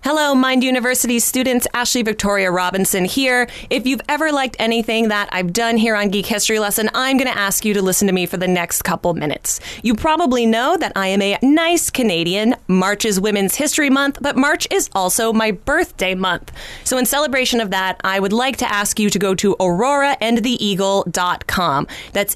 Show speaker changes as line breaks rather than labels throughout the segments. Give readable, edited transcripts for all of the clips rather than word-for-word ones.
Hello, Mind University students. Ashley Victoria Robinson here. If you've ever liked anything that I've done here on Geek History Lesson, I'm going to ask you to listen to me for the next couple minutes. You probably know that I am a nice Canadian. March is Women's History Month, but March is also my birthday month. So in celebration of that, I would like to ask you to go to auroraandtheeagle.com. That's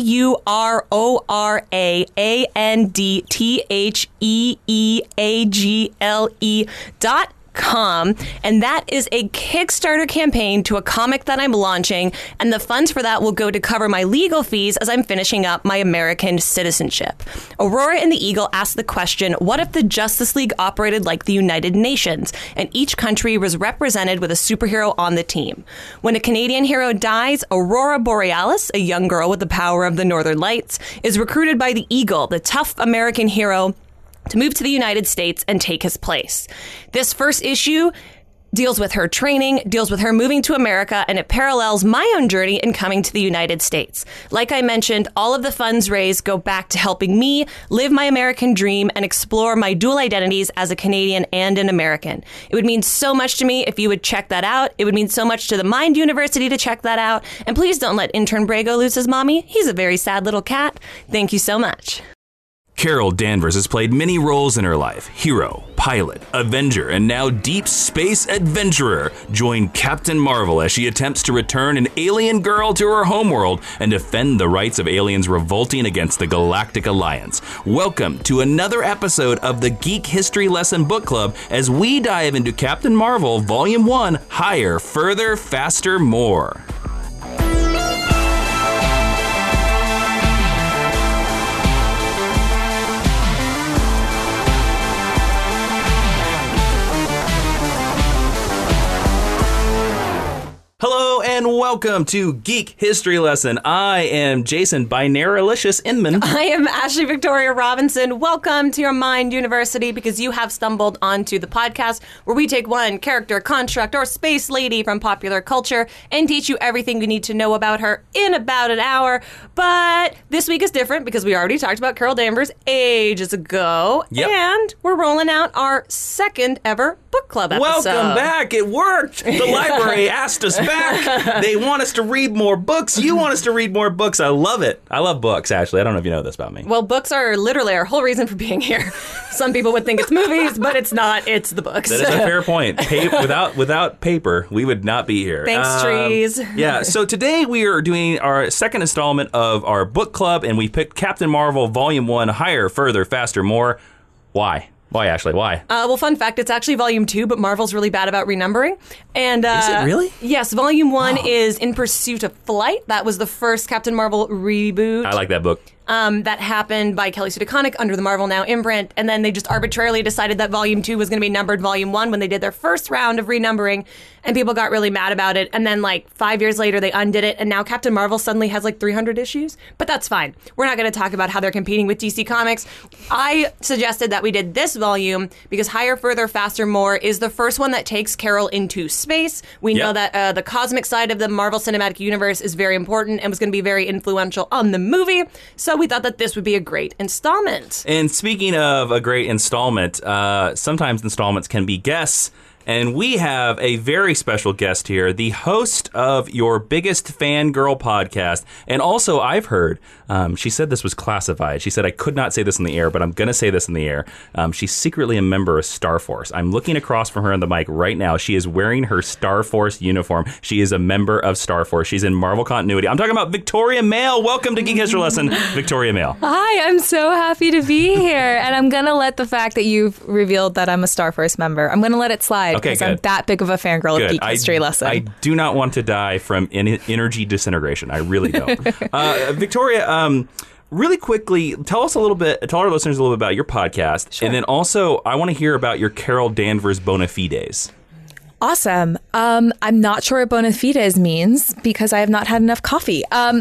AURORAANDTHEEAGLE.com. And that is a Kickstarter campaign to a comic that I'm launching, and the funds for that will go to cover my legal fees as I'm finishing up my American citizenship. Aurora and the Eagle asked the question, what if the Justice League operated like the United Nations, and each country was represented with a superhero on the team? When a Canadian hero dies, Aurora Borealis, a young girl with the power of the Northern Lights, is recruited by the Eagle, the tough American hero, to move to the United States and take his place. This first issue deals with her training, deals with her moving to America, and it parallels my own journey in coming to the United States. Like I mentioned, all of the funds raised go back to helping me live my American dream and explore my dual identities as a Canadian and an American. It would mean so much to me if you would check that out. It would mean so much to the Mind University to check that out. And please don't let intern Brago lose his mommy. He's a very sad little cat. Thank you so much.
Carol Danvers has played many roles in her life. Hero, pilot, Avenger, and now deep space adventurer. Join Captain Marvel as she attempts to return an alien girl to her homeworld and defend the rights of aliens revolting against the Galactic Alliance. Welcome to another episode of the Geek History Lesson Book Club as we dive into Captain Marvel Volume 1, Higher, Further, Faster, More. Hello and welcome to Geek History Lesson. I am Jason Binarylicious Inman.
I am Ashley Victoria Robinson. Welcome to your Mind University, because you have stumbled onto the podcast where we take one character, construct, or space lady from popular culture and teach you everything you need to know about her in about an hour. But this week is different because we already talked about Carol Danvers ages ago.
Yep.
And we're rolling out our second ever book club episode.
Welcome back. It worked. The library asked us back. They want us to read more books. You want us to read more books. I love it. I love books, Ashley. I don't know if you know this about me.
Well, books are literally our whole reason for being here. Some people would think it's movies, but it's not. It's the books.
That is a fair point. Without paper, we would not be here.
Thanks, trees.
Yeah, so today we are doing our second installment of our book club, and we picked Captain Marvel Volume 1, Higher, Further, Faster, More. Why? Why, Ashley? Why?
Well, fun fact, it's actually Volume 2, but Marvel's really bad about renumbering. And
is it really?
Yes, Volume 1 is In Pursuit of Flight. That was the first Captain Marvel reboot.
I like that book.
That happened by Kelly Sue DeConnick under the Marvel Now imprint, and then they just arbitrarily decided that Volume 2 was going to be numbered Volume 1 when they did their first round of renumbering, and people got really mad about it, and then 5 years later they undid it, and now Captain Marvel suddenly has 300 issues, but that's fine. We're not going to talk about how they're competing with DC Comics. I suggested that we did this volume because Higher, Further, Faster, More is the first one that takes Carol into space. We know that the cosmic side of the Marvel Cinematic Universe is very important and was going to be very influential on the movie, so we thought that this would be a great installment.
And speaking of a great installment, sometimes installments can be guests. And we have a very special guest here, the host of your biggest fangirl podcast. And also, I've heard, she said this was classified. She said, I could not say this in the air, but I'm going to say this in the air. She's secretly a member of Star Force. I'm looking across from her on the mic right now. She is wearing her Star Force uniform. She is a member of Star Force. She's in Marvel continuity. I'm talking about Victoria Mail. Welcome to Geek History Lesson, Victoria Mail.
Hi, I'm so happy to be here. And I'm going to let the fact that you've revealed that I'm a Star Force member, I'm going to let it slide.
Okay,
because I'm that big of a fangirl of Geek History Lesson.
I do not want to die from energy disintegration. I really don't. Victoria, really quickly, tell our listeners a little bit about your podcast.
Sure.
And then also, I want to hear about your Carol Danvers bona fides.
Awesome. I'm not sure what bona fides means because I have not had enough coffee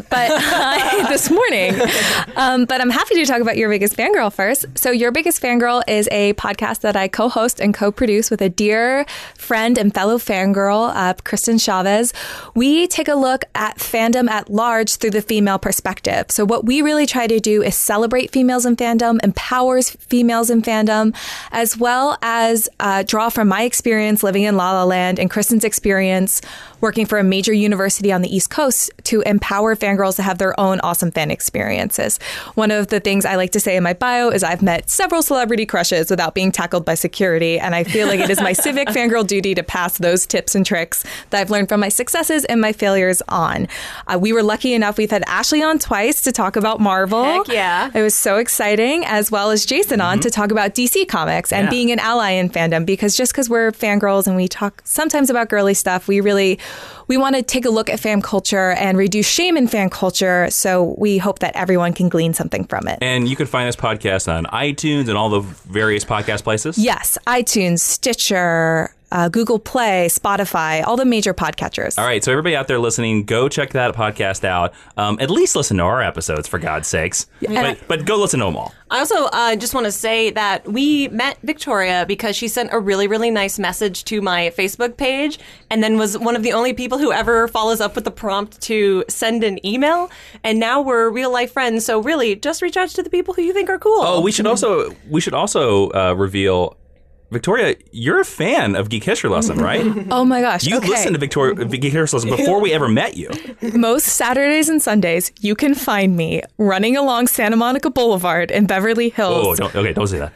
this morning. But I'm happy to talk about Your Biggest Fangirl first. So Your Biggest Fangirl is a podcast that I co-host and co-produce with a dear friend and fellow fangirl, Kristen Chavez. We take a look at fandom at large through the female perspective. So what we really try to do is celebrate females in fandom, empowers females in fandom, as well as draw from my experience living in La La Land and Kristen's experience working for a major university on the East Coast to empower fangirls to have their own awesome fan experiences. One of the things I like to say in my bio is I've met several celebrity crushes without being tackled by security, and I feel like it is my civic fangirl duty to pass those tips and tricks that I've learned from my successes and my failures on. We were lucky enough, we've had Ashley on twice to talk about Marvel.
Heck yeah.
It was so exciting, as well as Jason on to talk about DC Comics and being an ally in fandom, because just because we're fangirls and we talk sometimes about girly stuff, we want to take a look at fan culture and reduce shame in fan culture. So we hope that everyone can glean something from it.
And you can find this podcast on iTunes and all the various podcast places?
Yes, iTunes, Stitcher, Google Play, Spotify, all the major podcatchers.
All right, so everybody out there listening, go check that podcast out. At least listen to our episodes, for God's sakes. But go listen to them all.
I also just want to say that we met Victoria because she sent a really, really nice message to my Facebook page and then was one of the only people who ever follows up with the prompt to send an email. And now we're real life friends. So really, just reach out to the people who you think are cool.
Oh, we should also reveal... Victoria, you're a fan of Geek History Lesson, right?
Oh my gosh.
You listened to Geek History Lesson before we ever met you.
Most Saturdays and Sundays, you can find me running along Santa Monica Boulevard in Beverly Hills.
Oh, don't say that.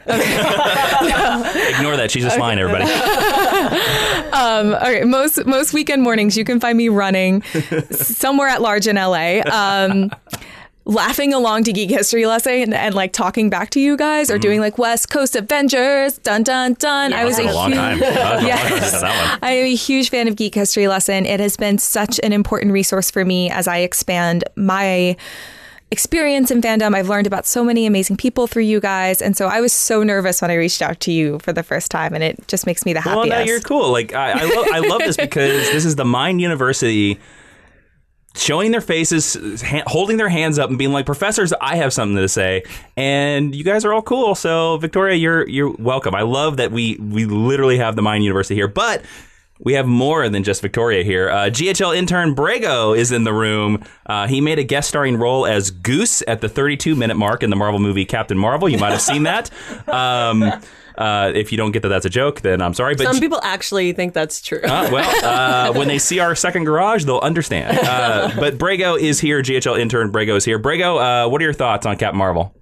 Okay. Ignore that. She's just lying, everybody.
Okay, most weekend mornings, you can find me running somewhere at large in LA. Laughing along to Geek History Lesson and like talking back to you guys, or doing like West Coast Avengers, dun dun dun.
Yeah, I was a long time.
I am a huge fan of Geek History Lesson. It has been such an important resource for me as I expand my experience in fandom. I've learned about so many amazing people through you guys, and so I was so nervous when I reached out to you for the first time, and it just makes me the happiest.
Well, no, you're cool. Like I love this because this is the Mind University showing their faces, holding their hands up and being like, professors, I have something to say. And you guys are all cool. So Victoria, you're welcome. I love that we literally have the Mind University here, but we have more than just Victoria here. GHL intern Brago is in the room. He made a guest starring role as Goose at the 32-minute mark in the Marvel movie Captain Marvel. You might have seen that. If you don't get that that's a joke, then I'm sorry. But
some people actually think that's true.
When they see our second garage, they'll understand. But Brago is here. GHL intern Brago is here. Brago, what are your thoughts on Captain Marvel?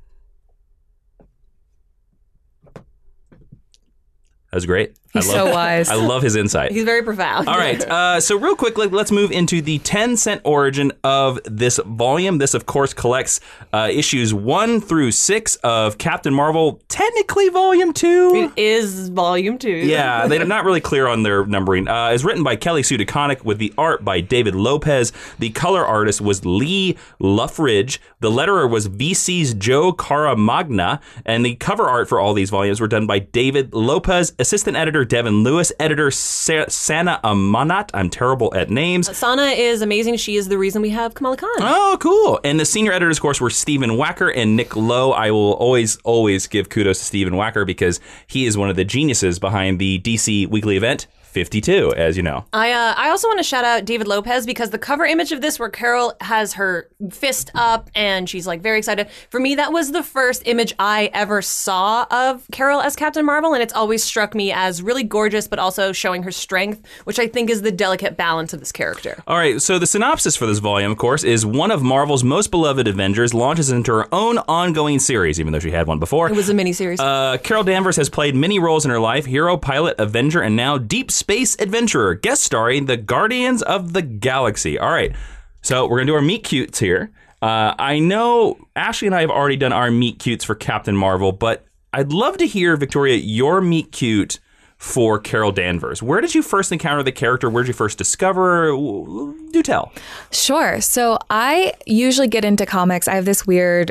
That was great.
He's so wise.
I love his insight.
He's very profound.
All right. So real quick, let's move into the 10-cent origin of this volume. This, of course, collects issues 1 through 6 of Captain Marvel, technically Volume 2.
It is Volume 2.
Yeah, they're not really clear on their numbering. It's written by Kelly Sue DeConnick with the art by David Lopez. The color artist was Lee Luffridge. The letterer was VC's Joe Caramagna. And the cover art for all these volumes were done by David Lopez, assistant editor Devin Lewis, editor Sana Amanat. I'm terrible at names.
Sana is amazing. She is the reason we have Kamala Khan.
Oh, cool. And the senior editors, of course, were Stephen Wacker and Nick Lowe. I will always give kudos to Stephen Wacker because he is one of the geniuses behind the DC Weekly Event 52, as you know.
I also want to shout out David Lopez because the cover image of this where Carol has her fist up and she's like very excited. For me, that was the first image I ever saw of Carol as Captain Marvel, and it's always struck me as really gorgeous but also showing her strength, which I think is the delicate balance of this character.
All right, so the synopsis for this volume, of course, is one of Marvel's most beloved Avengers launches into her own ongoing series, even though she had one before.
It was a miniseries.
Carol Danvers has played many roles in her life: hero, pilot, Avenger, and now deep space adventurer, guest starring the Guardians of the Galaxy. All right, so we're going to do our meet cutes here. I know Ashley and I have already done our meet cutes for Captain Marvel, but I'd love to hear, Victoria, your meet cute for Carol Danvers. Where did you first encounter the character? Where did you first discover her? Do tell.
Sure. So I usually get into comics. I have this weird,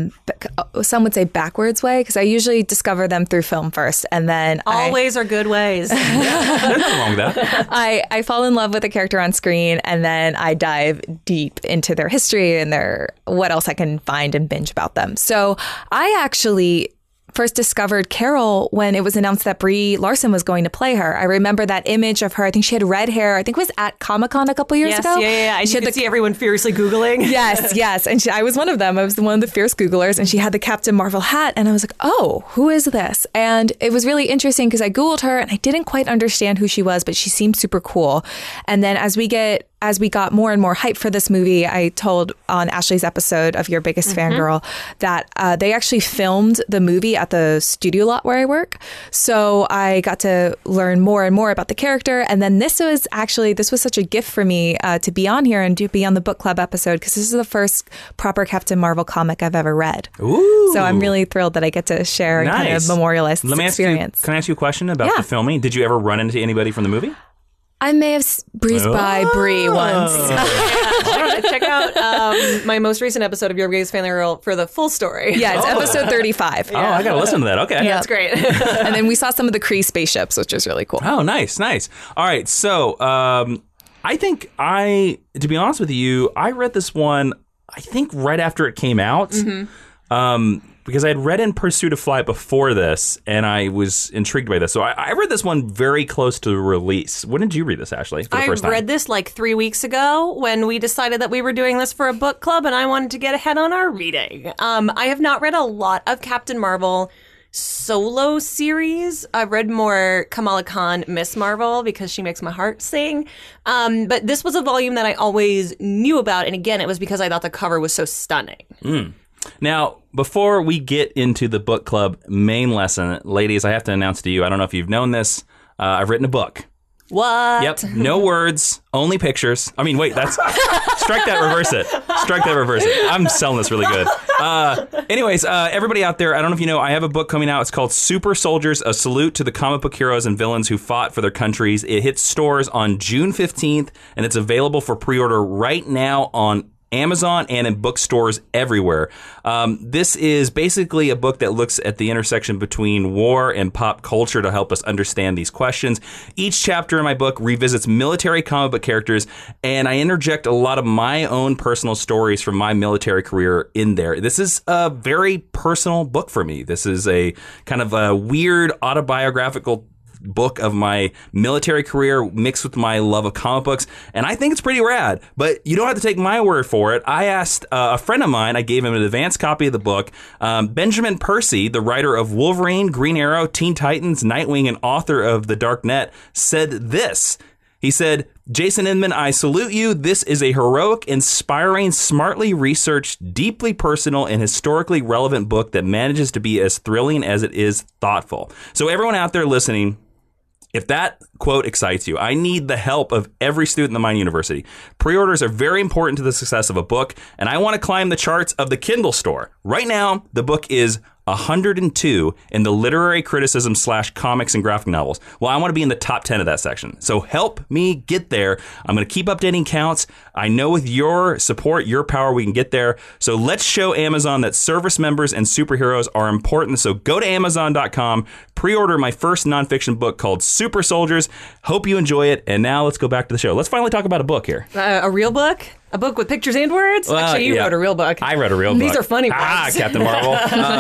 some would say backwards way, because I usually discover them through film first. And then
all ways are good ways.
There's nothing wrong with that.
I fall in love with a character on screen, and then I dive deep into their history and what else I can find and binge about them. So I actually first discovered Carol when it was announced that Brie Larson was going to play her. I remember that image of her. I think she had red hair. I think it was at Comic-Con a couple years ago.
Yeah. And you could see everyone furiously Googling.
Yes. And I was one of them. I was one of the fierce Googlers, and she had the Captain Marvel hat. And I was like, oh, who is this? And it was really interesting because I Googled her and I didn't quite understand who she was, but she seemed super cool. And then as we got more and more hype for this movie, I told on Ashley's episode of Your Biggest Fangirl that they actually filmed the movie at the studio lot where I work. So I got to learn more and more about the character. And then this was such a gift for me to be on here and to be on the book club episode, because this is the first proper Captain Marvel comic I've ever read.
Ooh.
So I'm really thrilled that I get to share and kind of memorialize this experience.
Can I ask you a question about the filming? Did you ever run into anybody from the movie?
I may have breezed by Brie once.
Check out my most recent episode of Your Biggest Fangirl for the full story.
Yeah, it's episode 35.
Oh, I got to listen to that. Okay.
Yeah, that's great.
And then we saw some of the Kree spaceships, which is really cool.
Oh, nice. All right. So I think to be honest with you, I read this one, I think right after it came out. Because I had read In Pursuit of Flight before this, and I was intrigued by this. So I read this one very close to release. When did you read this, Ashley, for the first time?
I read this like 3 weeks ago when we decided that we were doing this for a book club, and I wanted to get ahead on our reading. I have not read a lot of Captain Marvel solo series. I've read more Kamala Khan, Miss Marvel, because she makes my heart sing. But this was a volume that I always knew about, and again, it was because I thought the cover was so stunning.
Now, before we get into the book club main lesson, ladies, I have to announce to you, I don't know if you've known this, I've written a book.
What?
Yep. No words, only pictures. I mean, wait, that's... Strike that, reverse it. I'm selling this really good. Anyways, everybody out there, I don't know if you know, I have a book coming out. It's called Super Soldiers, A Salute to the Comic Book Heroes and Villains Who Fought for Their Countries. It hits stores on June 15th, and it's available for pre-order right now on Amazon and in bookstores everywhere. This is basically a book that looks at the intersection between war and pop culture to help us understand these questions. Each chapter in my book revisits military comic book characters, and I interject a lot of my own personal stories from my military career in there. This is a very personal book for me. This is a kind of a weird autobiographical book of my military career mixed with my love of comic books, and I think it's pretty rad, but you don't have to take my word for it. I asked a friend of mine, I gave him an advanced copy of the book. Benjamin Percy, the writer of Wolverine, Green Arrow, Teen Titans, Nightwing, and author of The Dark Net, said this. He said, "Jason Inman, I salute you. This is a heroic, inspiring, smartly researched, deeply personal, and historically relevant book that manages to be as thrilling as it is thoughtful." So everyone out there listening, if that quote excites you, I need the help of every student in the Mind University. Pre-orders are very important to the success of a book, and I want to climb the charts of the Kindle store. Right now, the book is 102 in the literary criticism / comics and graphic novels. Well, I want to be in the top 10 of that section. So help me get there. I'm going to keep updating counts. I know with your support, your power, we can get there. So let's show Amazon that service members and superheroes are important. So go to Amazon.com, pre-order my first nonfiction book called Super Soldiers. Hope you enjoy it. And now let's go back to the show. Let's finally talk about a book here.
A real book? A book with pictures and words? Actually, you wrote a real book.
I wrote a real book.
These are funny ones.
Captain Marvel.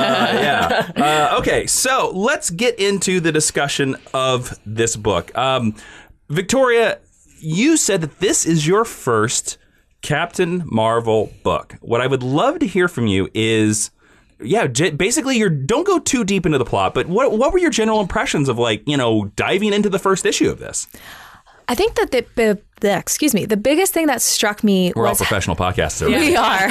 Okay, so let's get into the discussion of this book. Victoria, you said that this is your first Captain Marvel book. What I would love to hear from you is, basically, don't go too deep into the plot, but what were your general impressions of, diving into the first issue of this?
I think that the biggest thing that struck me
We're all professional podcasters.
We are.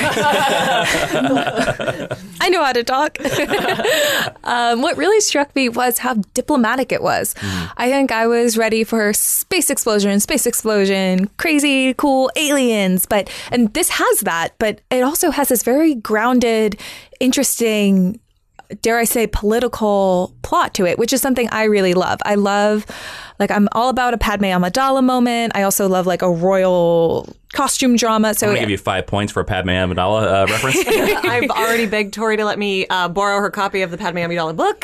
I know how to talk. What really struck me was how diplomatic it was. I think I was ready for space explosion, crazy, cool aliens. And this has that, but it also has this very grounded, interesting dare I say, political plot to it, which is something I really love. I love, like, I'm all about a Padme Amidala moment. I also love like a royal costume drama. So
I'm going to give you 5 points for a Padme Amidala reference.
I've already begged Tori to let me borrow her copy of the Padme Amidala book.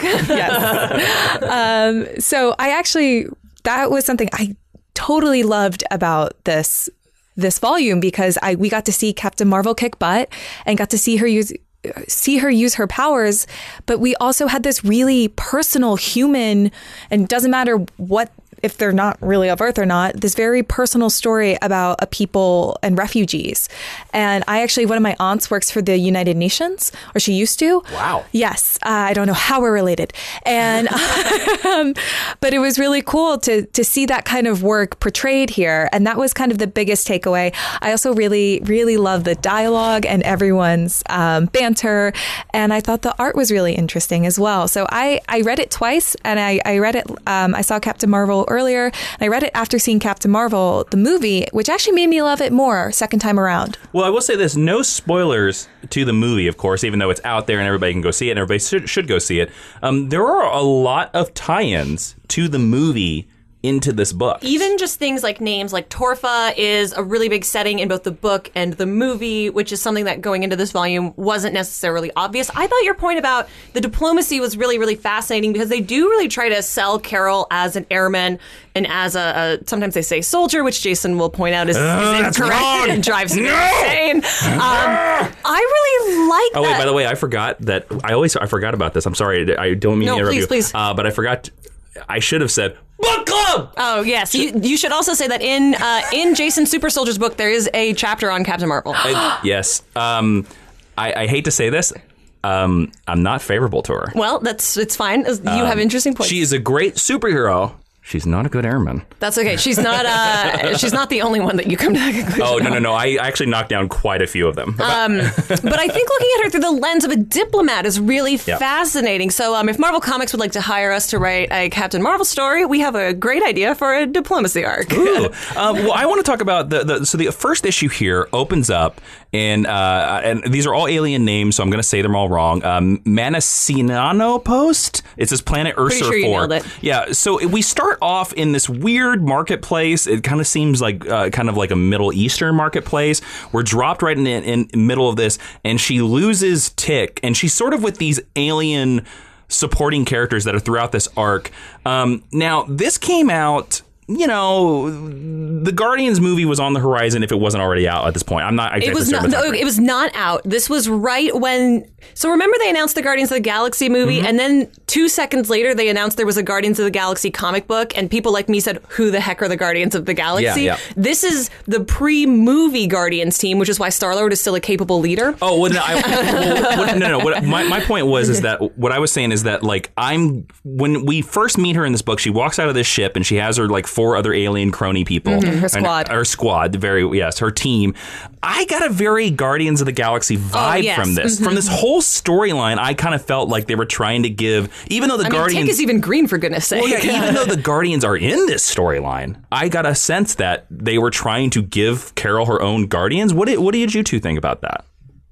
Yes. So that was something I totally loved about this volume, because we got to see Captain Marvel kick butt and got to see her use her powers, but we also had this really personal, human, and doesn't matter what, if they're not really of Earth or not, this very personal story about a people and refugees. And one of my aunts works for the United Nations, or she used to.
Wow.
Yes. I don't know how we're related. And, but it was really cool to see that kind of work portrayed here. And that was kind of the biggest takeaway. I also really, really love the dialogue and everyone's banter. And I thought the art was really interesting as well. So I read it twice, and I read it, I saw Captain Marvel earlier, and I read it after seeing Captain Marvel, the movie, which actually made me love it more second time around.
Well, I will say this, no spoilers to the movie, of course, even though it's out there and everybody can go see it, and everybody should go see it. There are a lot of tie-ins to the movie into this book.
Even just things like names, like Torfa is a really big setting in both the book and the movie, which is something that going into this volume wasn't necessarily obvious. I thought your point about the diplomacy was really, really fascinating, because they do really try to sell Carol as an airman and as a sometimes they say soldier, which Jason will point out is incorrect and drives me insane. I really like that.
Oh, wait, by the way, I forgot that. I forgot about this. I'm sorry. I don't mean to interrupt you.
Please.
But I forgot. I should have said book club.
Oh yes, you should also say that in Jason Super Soldier's book there is a chapter on Captain Marvel.
Yes. I hate to say this. I'm not favorable to her.
Well, it's fine. You have interesting points.
She is a great superhero. She's not a good airman.
That's okay. She's not the only one that you come to that conclusion.
Oh, no. I actually knocked down quite a few of them.
But I think looking at her through the lens of a diplomat is really fascinating. So if Marvel Comics would like to hire us to write a Captain Marvel story, we have a great idea for a diplomacy arc.
Ooh. Well, I want to talk about the first issue here opens up, and these are all alien names, so I'm going to say them all wrong. Manacinano Post. It says Planet Ursur 4.
Pretty sure you nailed it.
Yeah, so we start off in this weird marketplace. It kind of seems like kind of like a Middle Eastern marketplace. We're dropped right in the middle of this, and she loses Tick, and she's sort of with these alien supporting characters that are throughout this arc. Now, this came out... You know, the Guardians movie was on the horizon if it wasn't already out at this point. I'm not exactly certain.
It was not out. This was right when... So remember they announced the Guardians of the Galaxy movie, and then 2 seconds later they announced there was a Guardians of the Galaxy comic book, and people like me said, who the heck are the Guardians of the Galaxy?
Yeah.
This is the pre-movie Guardians team, which is why Star-Lord is still a capable leader.
Oh, well, no. My point was is that what I was saying is that, like, when we first meet her in this book, she walks out of this ship and she has her, like, 4 other alien crony people.
Her squad.
Her squad, her team. I got a very Guardians of the Galaxy vibe from this. From this whole storyline, I kind of felt like they were trying to give, even though the Guardians...
Tick is even green, for goodness sake.
Well, yeah, even though the Guardians are in this storyline, I got a sense that they were trying to give Carol her own Guardians. What did you two think about that?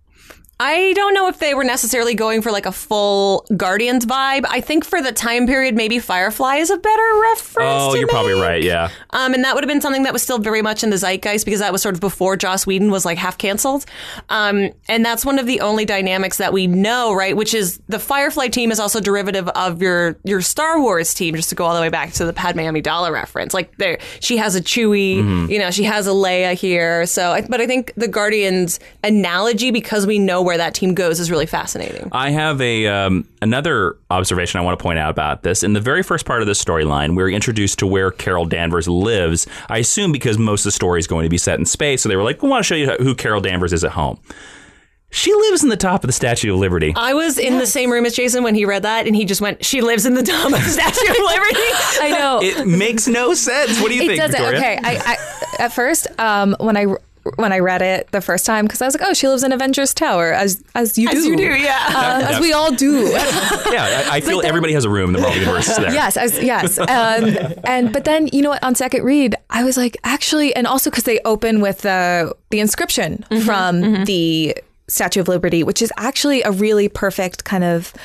I don't know if they were necessarily going for like a full Guardians vibe. I think for the time period, maybe Firefly is a better reference.
Oh, you're probably right, yeah.
And that would have been something that was still very much in the zeitgeist, because that was sort of before Joss Whedon was like half canceled. And that's one of the only dynamics that we know, right? Which is the Firefly team is also derivative of your Star Wars team, just to go all the way back to the Padme Amidala reference. Like she has a Chewie, she has a Leia here. But I think the Guardians analogy, because we know where that team goes, is really fascinating.
I have another observation I want to point out about this. In the very first part of this storyline, we're introduced to where Carol Danvers lives. I assume because most of the story is going to be set in space, so they were like, we want to show you who Carol Danvers is at home. She lives in the top of the Statue of Liberty.
I was in the same room as Jason when he read that, and he just went, she lives in the top of the Statue of Liberty.
I know.
It makes no sense. What do you think, Victoria?
Okay, I at first, when I read it the first time, because I was like, oh, she lives in Avengers Tower, as you do.
As you do, yeah.
As we all do.
Yeah, I feel everybody has a room in the Marvel Universe there.
Yes. But then, you know what, on second read, I was like, actually, and also because they open with the inscription from the Statue of Liberty, which is actually a really perfect kind of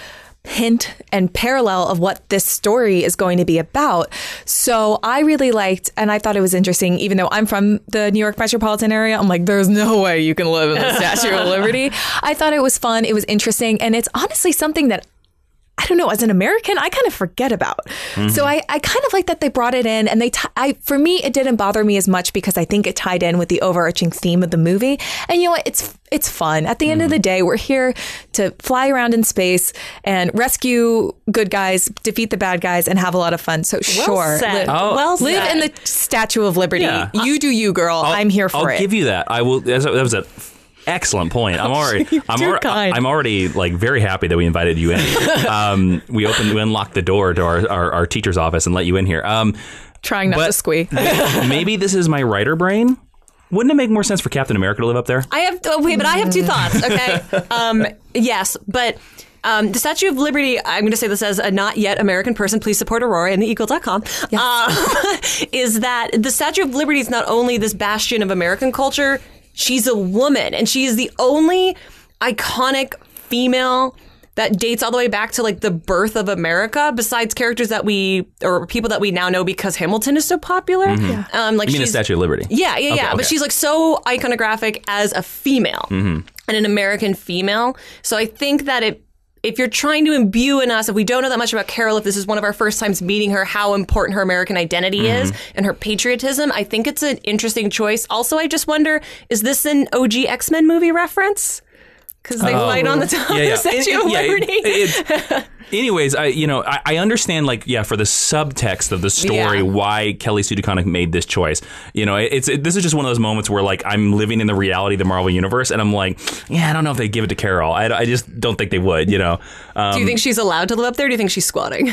hint and parallel of what this story is going to be about. So I really liked, and I thought it was interesting, even though I'm from the New York metropolitan area, I'm like, there's no way you can live in the Statue of Liberty. I thought it was fun. It was interesting. And it's honestly something that, I don't know, as an American, I kind of forget about. So I kind of like that they brought it in, and for me, it didn't bother me as much because I think it tied in with the overarching theme of the movie. And you know what? It's fun. At the end of the day, we're here to fly around in space and rescue good guys, defeat the bad guys, and have a lot of fun. So live in the Statue of Liberty.
Yeah.
You do you, girl. I'm here for it.
I'll give you that. I will. That was a excellent point. I'm already like very happy that we invited you in. We unlocked the door to our teacher's office and let you in here.
Trying not to squeak.
Maybe this is my writer brain. Wouldn't it make more sense for Captain America to live up there?
I have two thoughts. Okay. Yes, but. The Statue of Liberty, I'm going to say this as a not yet American person, please support Aurora and theeagle.com, is that the Statue of Liberty is not only this bastion of American culture, she's a woman, and she is the only iconic female that dates all the way back to like the birth of America, besides characters that people that we now know because Hamilton is so popular.
Like, you mean the Statue of Liberty?
Yeah. Okay. But she's like so iconographic as a female and an American female. So I think that if you're trying to imbue in us, if we don't know that much about Carol, if this is one of our first times meeting her, how important her American identity is and her patriotism, I think it's an interesting choice. Also, I just wonder, is this an OG X-Men movie reference? Because they fight on the top of the Statue of Liberty.
Anyways, I understand, like, for the subtext of the story, why Kelly Sue DeConnick made this choice. This is just one of those moments where, like, I'm living in the reality of the Marvel Universe, and I'm like, I don't know if they give it to Carol. I just don't think they would, Do
you think she's allowed to live up there, or do you think she's squatting?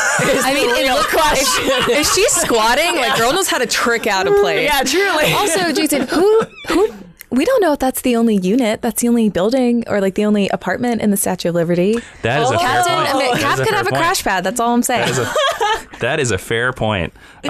If she's squatting, like, girl knows how to trick out a place.
Yeah, truly.
Also, Jason, who we don't know if that's the only unit, that's the only building, or like the only apartment in the Statue of Liberty.
That is a fair point.
Cap could have a crash pad. That's all I'm saying.
That is a fair point.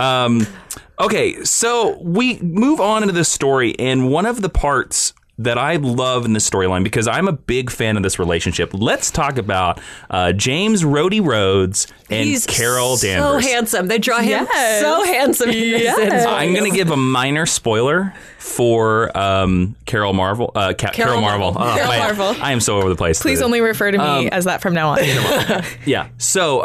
Okay, so we move on into this story, and one of the parts that I love in this storyline, because I'm a big fan of this relationship. Let's talk about James Rhodey Rhodes and Carol Danvers.
So handsome. They draw him so handsome.
I'm going to give a minor spoiler for Carol Marvel. Carol Marvel.
Marvel.
I am so over the place.
Please only refer to me as that from now on.
Yeah. So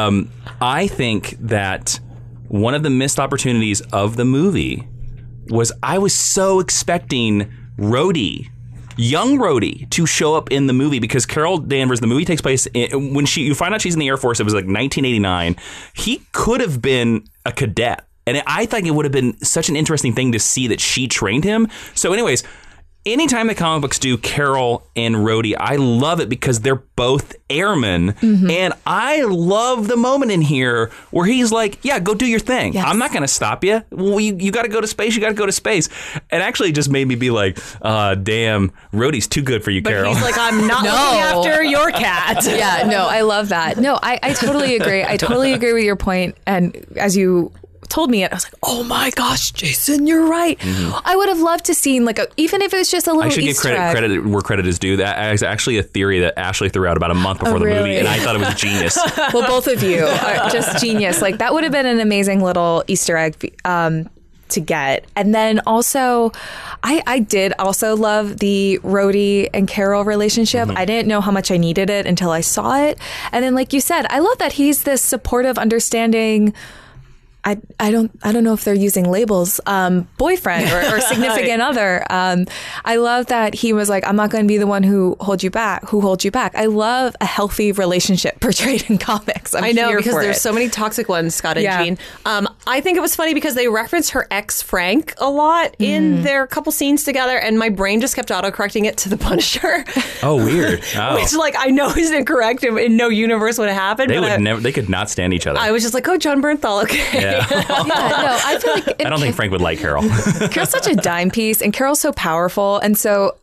I think that one of the missed opportunities of the movie was I was so expecting Rhodey, young Rhodey, to show up in the movie, because Carol Danvers, the movie takes place when you find out she's in the Air Force. It was like 1989. He could have been a cadet, and I think it would have been such an interesting thing to see that she trained him. So anyways, anytime the comic books do Carol and Rhodey, I love it because they're both airmen. And I love the moment in here where he's like, go do your thing. Yes. I'm not going to stop you. Well, you got to go to space. You got to go to space. And actually it just made me be like, damn, Rhodey's too good for you, Carol.
But he's like, I'm not looking after your cat.
Yeah, no, I love that. No, I totally agree. I totally agree with your point. And as you told me it, I was like, oh my gosh, Jason, you're right. I would have loved to seen even if it was just a little Easter egg.
I should give credit where credit is due. That is actually a theory that Ashley threw out about a month before the movie, and I thought it was genius.
Well, both of you are just genius. Like, that would have been an amazing little Easter egg to get. And then also, I did also love the Rhodey and Carol relationship. I didn't know how much I needed it until I saw it. And then, like you said, I love that he's this supportive, understanding, I don't know if they're using labels, boyfriend or significant other. I love that he was like, I'm not going to be the one who holds you back. I love a healthy relationship portrayed in comics.
I know, because there's so many toxic ones, Scott and Jean. I think it was funny because they referenced her ex Frank a lot in their couple scenes together, and my brain just kept autocorrecting it to the Punisher.
Oh, weird. Oh.
Which, like, I know is incorrect. In no universe would have happened.
They could not stand each other.
I was just like, oh, John Bernthal, okay.
Yeah. No, I feel like
I don't think Frank would like Carol.
Carol's such a dime piece, and Carol's so powerful, and so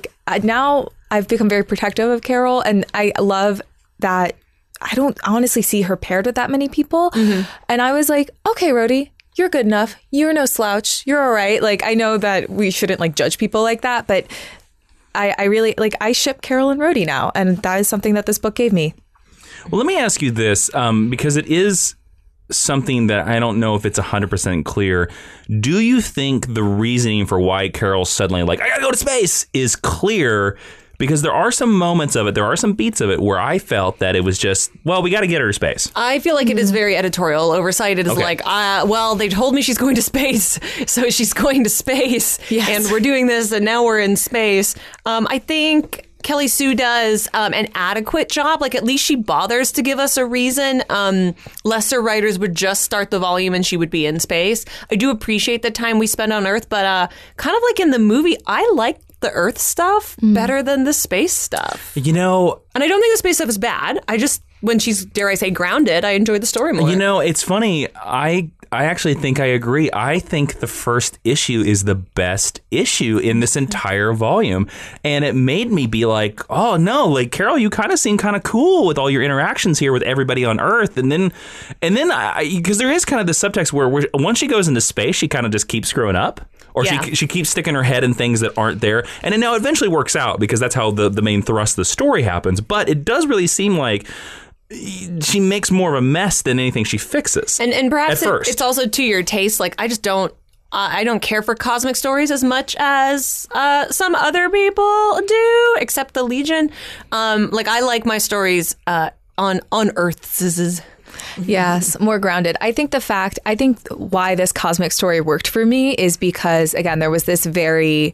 now I've become very protective of Carol, and I love that I don't honestly see her paired with that many people. And I was like, okay, Rhodey, you're good enough. You're no slouch. You're all right. Like, I know that we shouldn't judge people like that, but I really I ship Carol and Rhodey now, and that is something that this book gave me.
Well, let me ask you this, because it is something that I don't know if it's 100% clear. Do you think the reasoning for why Carol's suddenly like, I gotta go to space is clear? Because there are some moments of it, there are some beats of it where I felt that it was just, well, we got to get her to space.
I feel like it is very editorial oversight. It is like, well, they told me she's going to space, so she's going to space.
Yes.
And we're doing this, and now we're in space. I think Kelly Sue does an adequate job. Like, at least she bothers to give us a reason. Lesser writers would just start the volume and she would be in space. I do appreciate the time we spend on Earth, but kind of like in the movie, I like the Earth stuff better than the space stuff.
You know...
And I don't think the space stuff is bad. I just, when she's, dare I say, grounded, I enjoy the story more.
You know, it's funny. I actually think I agree. I think the first issue is the best issue in this entire volume. And it made me be like, oh, no, like, Carol, you kind of seem kind of cool with all your interactions here with everybody on Earth. And then because there is kind of the subtext where once she goes into space, she kind of just keeps screwing up. Or she keeps sticking her head in things that aren't there. And it now eventually works out because that's how the main thrust of the story happens. But it does really seem like she makes more of a mess than anything she fixes.
And perhaps
at first.
It's also to your taste. Like, I just don't. I don't care for cosmic stories as much as some other people do, except the Legion. Like, I like my stories on Earths.
Yes, more grounded. I think why this cosmic story worked for me is because, again, there was this very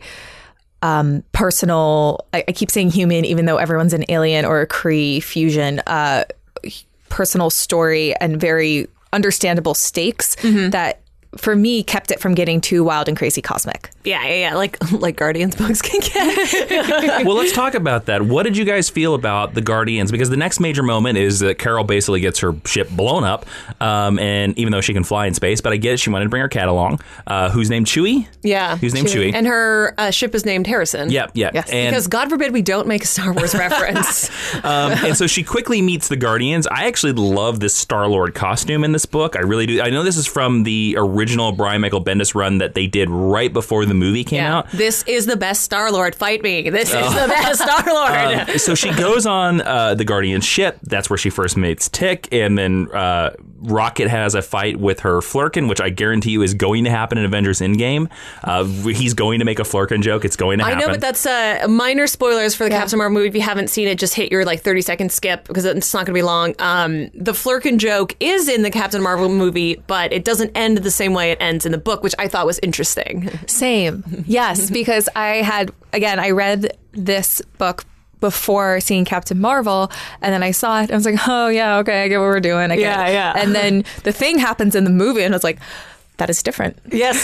personal, I keep saying human, even though everyone's an alien or a Kree fusion, personal story and very understandable stakes that, for me, kept it from getting too wild and crazy cosmic.
Yeah. Like Guardians books can get.
Well, let's talk about that. What did you guys feel about the Guardians? Because the next major moment is that Carol basically gets her ship blown up, and even though she can fly in space, but I get it, she wanted to bring her cat along, who's named Chewie.
Yeah.
Who's named Chewie.
And her ship is named Harrison.
Yeah.
Yes.
And
because God forbid we don't make a Star Wars reference.
And so she quickly meets the Guardians. I actually love this Star-Lord costume in this book. I really do. I know this is from the original Brian Michael Bendis run that they did right before the movie came out.
This is the best Star-Lord. Fight me. This is the best Star-Lord.
So she goes on the Guardian ship. That's where she first meets Tick. And then Rocket has a fight with her Flurkin, which I guarantee you is going to happen in Avengers Endgame. He's going to make a Flurkin joke. It's going to happen.
I know, but that's minor spoilers for the Captain Marvel movie. If you haven't seen it, just hit your 30-second skip because it's not going to be long. The Flurkin joke is in the Captain Marvel movie, but it doesn't end the same way it ends in the book, which I thought was interesting.
Same. Yes, because I read this book before seeing Captain Marvel, and then I saw it, and I was like, oh, yeah, okay, I get what we're doing.
Yeah.
And then the thing happens in the movie, and I was like, that is different.
Yes.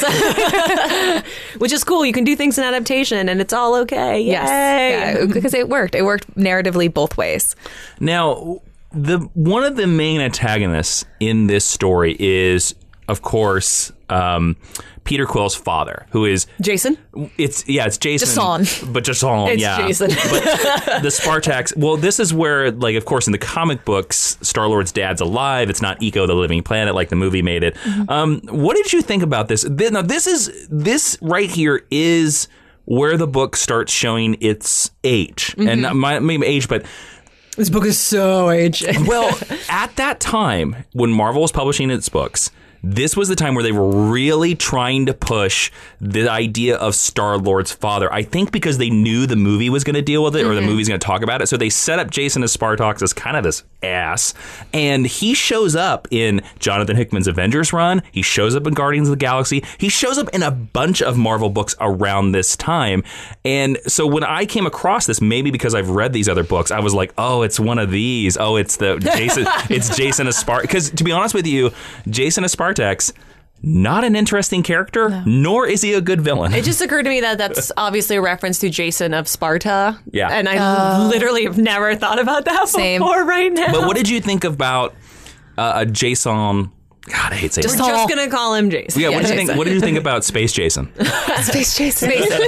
Which is cool. You can do things in adaptation, and it's all okay. Yay.
Yes. Yeah, because it worked. It worked narratively both ways.
Now, one of the main antagonists in this story is, of course, Peter Quill's father, who is
Jason.
It's Jason, but Jason,
it's Jason.
But the Spartax. Well, this is where, of course, in the comic books, Star-Lord's dad's alive. It's not Eco, the Living Planet, like the movie made it. What did you think about this? Now, this right here is where the book starts showing its age, and not maybe age, but.
This book is so aged.
Well, at that time, when Marvel was publishing its books, this was the time where they were really trying to push the idea of Star-Lord's father. I think because they knew the movie was going to deal with it, or the movie's going to talk about it. So they set up Jason as Spartax as kind of this ass. And he shows up in Jonathan Hickman's Avengers run. He shows up in Guardians of the Galaxy. He shows up in a bunch of Marvel books around this time. And so when I came across this, maybe because I've read these other books, I was like, oh, it's one of these. Oh, it's the Jason. It's Jason as Spartax. Because to be honest with you, Jason as Spartax, not an interesting character, nor is he a good villain.
It just occurred to me that that's obviously a reference to Jason of Sparta.
Yeah.
And I literally have never thought about that before right now.
But what did you think about Jason? God, I hate saying
We're just going to call him Jason.
Yeah, what did you think about Space Jason?
Space Jason.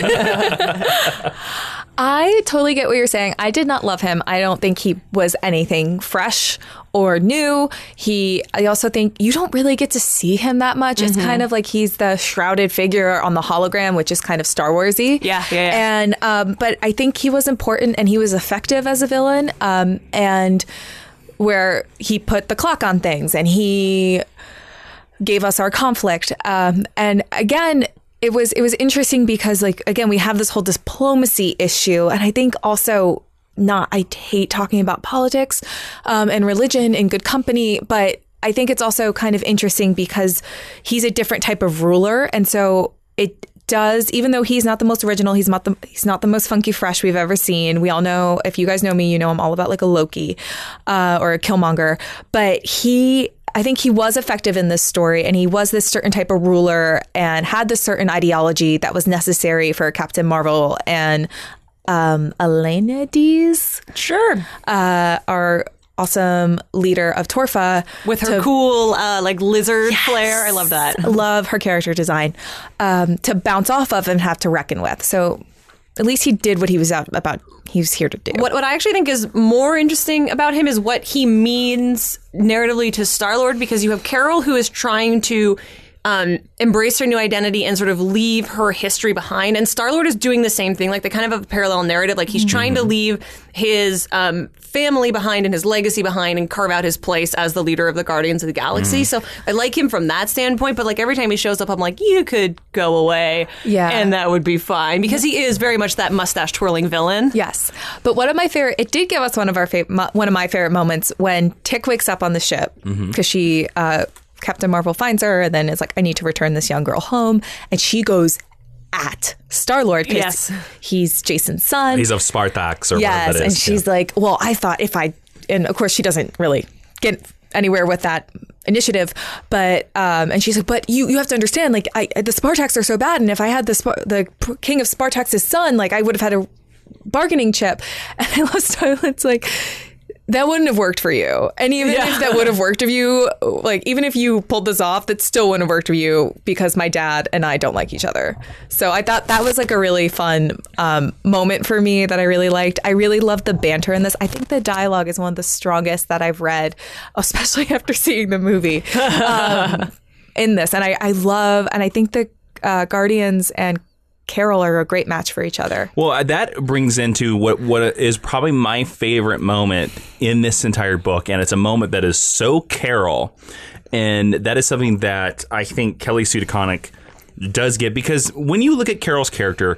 I totally get what you're saying. I did not love him. I don't think he was anything fresh or new. I also think you don't really get to see him that much. It's kind of like he's the shrouded figure on the hologram, which is kind of Star Wars-y.
Yeah.
And but I think he was important and he was effective as a villain. And where he put the clock on things and he gave us our conflict. And again, it was interesting because, like, again, we have this whole diplomacy issue. And I think also I hate talking about politics and religion in good company, but I think it's also kind of interesting because he's a different type of ruler. And so it does, even though he's not the most original, he's not the most funky fresh we've ever seen. We all know, if you guys know me, you know I'm all about like a Loki or a Killmonger. But I think he was effective in this story, and he was this certain type of ruler and had this certain ideology that was necessary for Captain Marvel and Elena Dees.
Sure.
Our awesome leader of Torfa.
With her cool, like, lizard flair. I love that.
Love her character design. To bounce off of and have to reckon with. So at least he did what he was about. He was here to do.
What I actually think is more interesting about him is what he means narratively to Star-Lord, because you have Carol, who is trying to embrace her new identity and sort of leave her history behind. And Star-Lord is doing the same thing. Like, they kind of have a parallel narrative. Like, he's trying to leave his family behind and his legacy behind and carve out his place as the leader of the Guardians of the Galaxy. So I like him from that standpoint. But, like, every time he shows up, I'm like, you could go away.
Yeah.
And that would be fine. Because he is very much that mustache twirling villain.
Yes. But it did give us one of my favorite moments when Tick wakes up on the ship because she... Captain Marvel finds her and then is like, I need to return this young girl home. And she goes at Star-Lord because he's Jason's son.
He's of Spartax or whatever that is.
And she's like, well, I thought and of course she doesn't really get anywhere with that initiative, but and she's like, but you have to understand, like, the Spartax are so bad, and if I had the king of Spartax's son, like, I would have had a bargaining chip. And I love Star-Lord's like, that wouldn't have worked for you. And even if that would have worked for you, like, even if you pulled this off, that still wouldn't have worked for you because my dad and I don't like each other. So I thought that was like a really fun moment for me that I really liked. I really loved the banter in this. I think the dialogue is one of the strongest that I've read, especially after seeing the movie in this. And I think the Guardians and Carol are a great match for each other.
Well, that brings into what is probably my favorite moment in this entire book, and it's a moment that is so Carol, and that is something that I think Kelly Sue DeConnick does get, because when you look at Carol's character,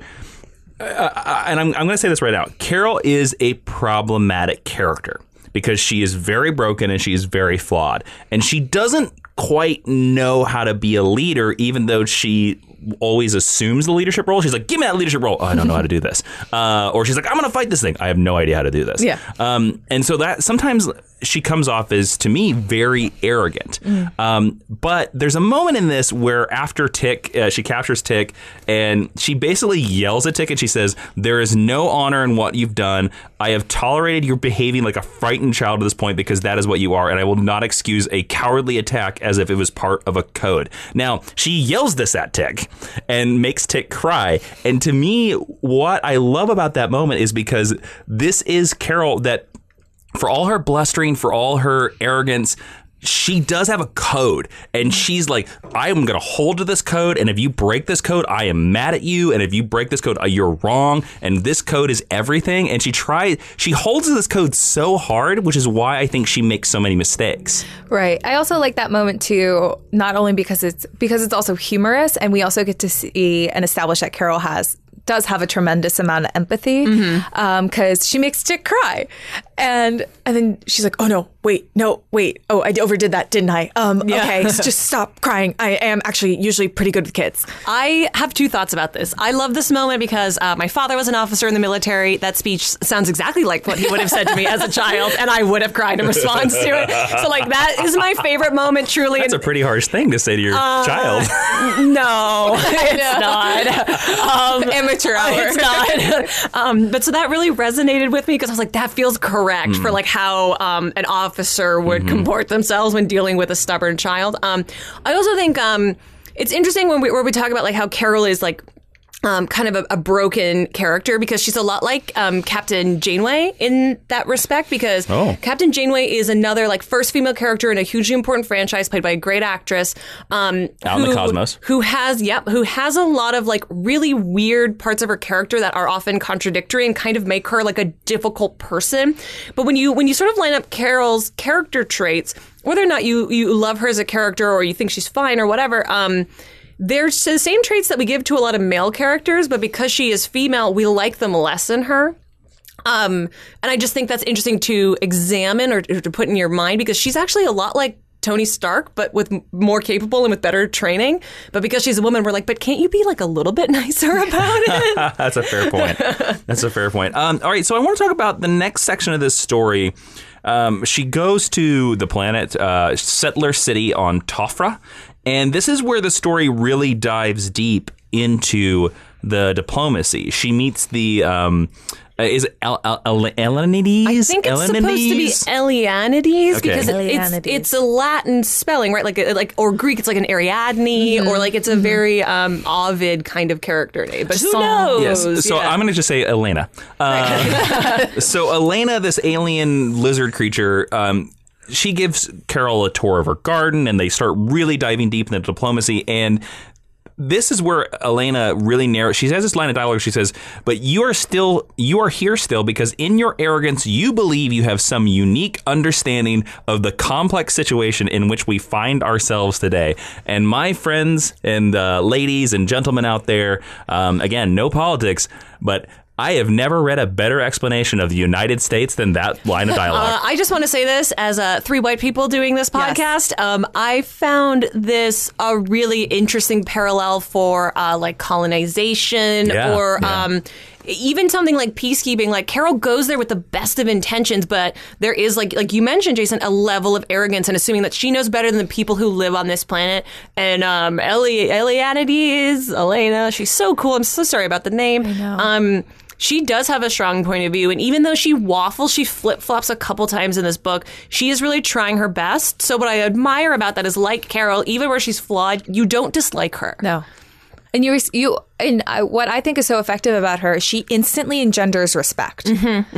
and I'm going to say this right now, Carol is a problematic character because she is very broken and she is very flawed, and she doesn't quite know how to be a leader, even though she always assumes the leadership role. She's like, give me that leadership role. Oh, I don't know how to do this. Or she's like, I'm going to fight this thing. I have no idea how to do this.
Yeah.
And so that sometimes she comes off as, to me, very arrogant. But there's a moment in this where after Tick, she captures Tick, and she basically yells at Tick and she says, there is no honor in what you've done. I have tolerated your behaving like a frightened child to this point because that is what you are, and I will not excuse a cowardly attack as if it was part of a code. Now, she yells this at Tick and makes Tick cry. And to me, what I love about that moment is because this is Carol that, for all her blustering, for all her arrogance, she does have a code, and she's like, I am going to hold to this code, and if you break this code, I am mad at you, and if you break this code, you're wrong, and this code is everything. And she holds to this code so hard, which is why I think she makes so many mistakes.
Right. I also like that moment too, not only because it's also humorous, and we also get to see and establish that Carol does have a tremendous amount of empathy because she makes Tick cry. And then she's like, oh, no, wait. Oh, I overdid that, didn't I? Okay, just stop crying. I am actually usually pretty good with kids.
I have two thoughts about this. I love this moment because my father was an officer in the military. That speech sounds exactly like what he would have said to me as a child, and I would have cried in response to it. So, like, that is my favorite moment, truly.
That's a pretty harsh thing to say to your child.
No, it's not.
Amateur hour.
It's not. But so that really resonated with me because I was like, that feels correct for like how an officer would comport themselves when dealing with a stubborn child. I also think it's interesting where we talk about like how Carol is like kind of a broken character because she's a lot like Captain Janeway in that respect because Captain Janeway is another like first female character in a hugely important franchise played by a great actress
out in the cosmos
who has a lot of like really weird parts of her character that are often contradictory and kind of make her like a difficult person. But when you sort of line up Carol's character traits, whether or not you love her as a character or you think she's fine or whatever, there's the same traits that we give to a lot of male characters, but because she is female, we like them less in her. And I just think that's interesting to examine or to put in your mind because she's actually a lot like Tony Stark, but with more capable and with better training. But because she's a woman, we're like, but can't you be like a little bit nicer about it?
That's a fair point. All right, so I want to talk about the next section of this story. She goes to the planet Settler City on Tofra. And this is where the story really dives deep into the diplomacy. She meets the is it Elenides?
I think it's supposed to be Elianides because it's a Latin spelling, right? Like or Greek, it's like an Ariadne, or like it's a very Ovid kind of character name. But who knows?
Yes. So I'm going to just say Elena. So Elena, this alien lizard creature. She gives Carol a tour of her garden, and they start really diving deep into diplomacy. And this is where Elena really narrows. She has this line of dialogue. She says, "But you are here still because in your arrogance, you believe you have some unique understanding of the complex situation in which we find ourselves today." And my friends and ladies and gentlemen out there, again, no politics, but I have never read a better explanation of the United States than that line of dialogue.
I just want to say this as three white people doing this podcast. Yes. I found this a really interesting parallel for like colonization or even something like peacekeeping. Like Carol goes there with the best of intentions, but there is like you mentioned, Jason, a level of arrogance and assuming that she knows better than the people who live on this planet. And Elianides, Elena, she's so cool. I'm so sorry about the name.
I know.
She does have a strong point of view, and even though she waffles, she flip-flops a couple times in this book, she is really trying her best. So what I admire about that is, like Carol, even where she's flawed, you don't dislike her.
No. And what I think is so effective about her, she instantly engenders respect.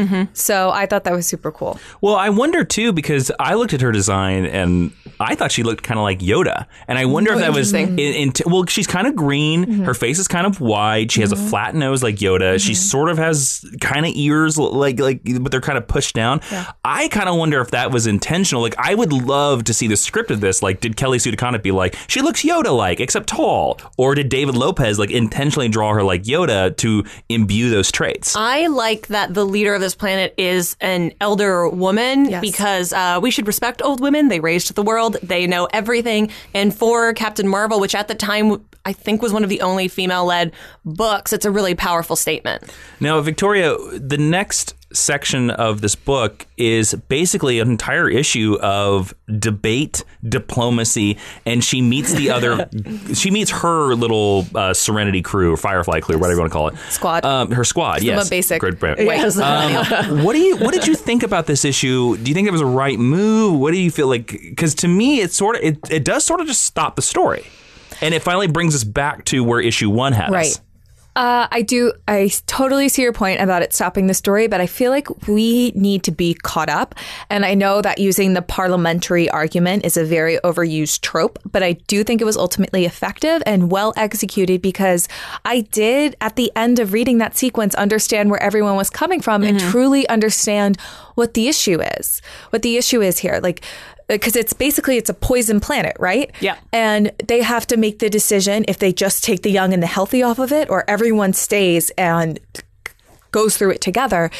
So I thought that was super cool.
Well, I wonder, too, because I looked at her design and I thought she looked kind of like Yoda. And I wonder if that was... well, she's kind of green. Her face is kind of wide. She has a flat nose like Yoda. She sort of has kind of ears, like, but they're kind of pushed down. Yeah. I kind of wonder if that was intentional. Like, I would love to see the script of this. Like, did Kelly Sue DeConnick be like, she looks Yoda-like, except tall? Or did David Lopez, like, intentionally draw her like Yoda to imbue those traits?
I like that the leader of this planet is an elder woman because we should respect old women. They raised the world. They know everything. And for Captain Marvel, which at the time I think was one of the only female-led books, it's a really powerful statement.
Now, Victoria, the next section of this book is basically an entire issue of debate, diplomacy, and she meets she meets her little Serenity crew, Firefly crew, whatever you want to call it.
Squad.
Her squad, yes.
A basic.
Great brand.
Yes.
What did you think about this issue? Do you think it was a right move? What do you feel like? Because to me, it does sort of just stop the story. And it finally brings us back to where issue 1 had us.
Right. I do. I totally see your point about it stopping the story, but I feel like we need to be caught up. And I know that using the parliamentary argument is a very overused trope, but I do think it was ultimately effective and well executed because I did, at the end of reading that sequence, understand where everyone was coming from and truly understand what the issue is. What the issue is here. Like, because it's a poison planet, right?
Yeah.
And they have to make the decision if they just take the young and the healthy off of it or everyone stays and goes through it together.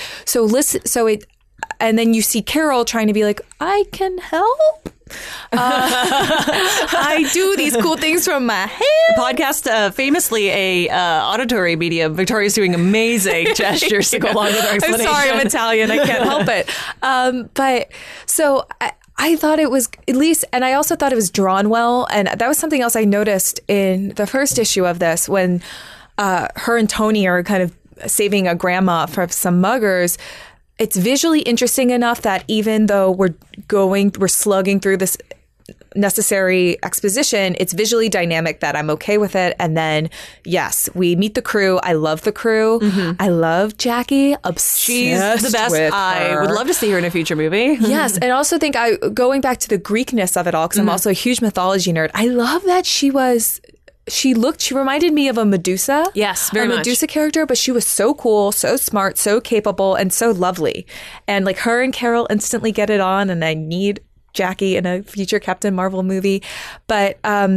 And then you see Carol trying to be like, I can help. I do these cool things from my hand.
Podcast, famously a auditory medium. Victoria's doing amazing gestures to go along with our explanation.
I'm sorry, I'm Italian. I can't help it. But so I thought it was, at least, and I also thought it was drawn well. And that was something else I noticed in the first issue of this when her and Tony are kind of saving a grandma from some muggers. It's visually interesting enough that even though we're slugging through this necessary exposition. It's visually dynamic that I'm okay with it. And then, yes, we meet the crew. I love the crew. I love Jackie. Obsessed
She's the best.
with
I
her.
would love to see her in a future movie.
Yes, and I also think going back to the Greekness of it all, because I'm also a huge mythology nerd. I love that she reminded me of a Medusa.
Yes, very
a
much.
Medusa character, but she was so cool, so smart, so capable, and so lovely. And like her and Carol instantly get it on, and I need Jackie in a future Captain Marvel movie. But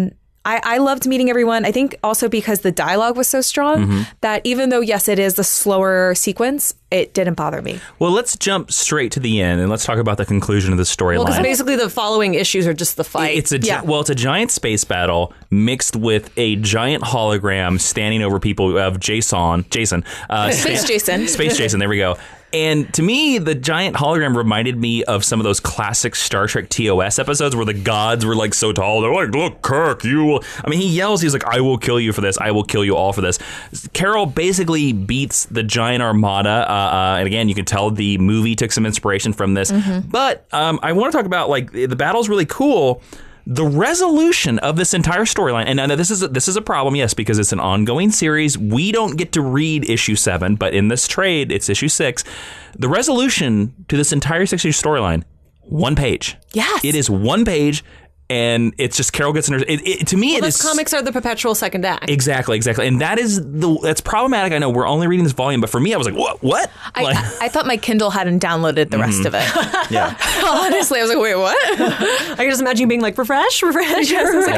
I loved meeting everyone. I think also because the dialogue was so strong that even though, yes, it is the slower sequence, it didn't bother me.
Well, let's jump straight to the end and let's talk about the conclusion of the storyline.
Well, because basically the following issues are just the fight.
It's a giant space battle mixed with a giant hologram standing over people of Jason.
Space Jason.
Space Jason. There we go. And to me, the giant hologram reminded me of some of those classic Star Trek TOS episodes where the gods were like so tall. They're like, look, Kirk, you will. I mean, he yells, he's like, I will kill you for this. I will kill you all for this. Carol basically beats the giant armada. And again, you can tell the movie took some inspiration from this. But I want to talk about like the battle's really cool. The resolution of this entire storyline, and I know this is a problem, yes, because it's an ongoing series. We don't get to read issue 7, but in this trade, it's issue 6. The resolution to this entire 6-issue storyline, 1 page.
Yes.
It is 1 page, and it's just Carol gets in her... to me, it is...
Those comics are the perpetual second act.
Exactly. And that's problematic. I know we're only reading this volume, but for me, I was like, what?
I thought my Kindle hadn't downloaded the rest of it.
Yeah.
Honestly, I was like, wait, what?
I can just imagine you being like, refresh.
Yes, I was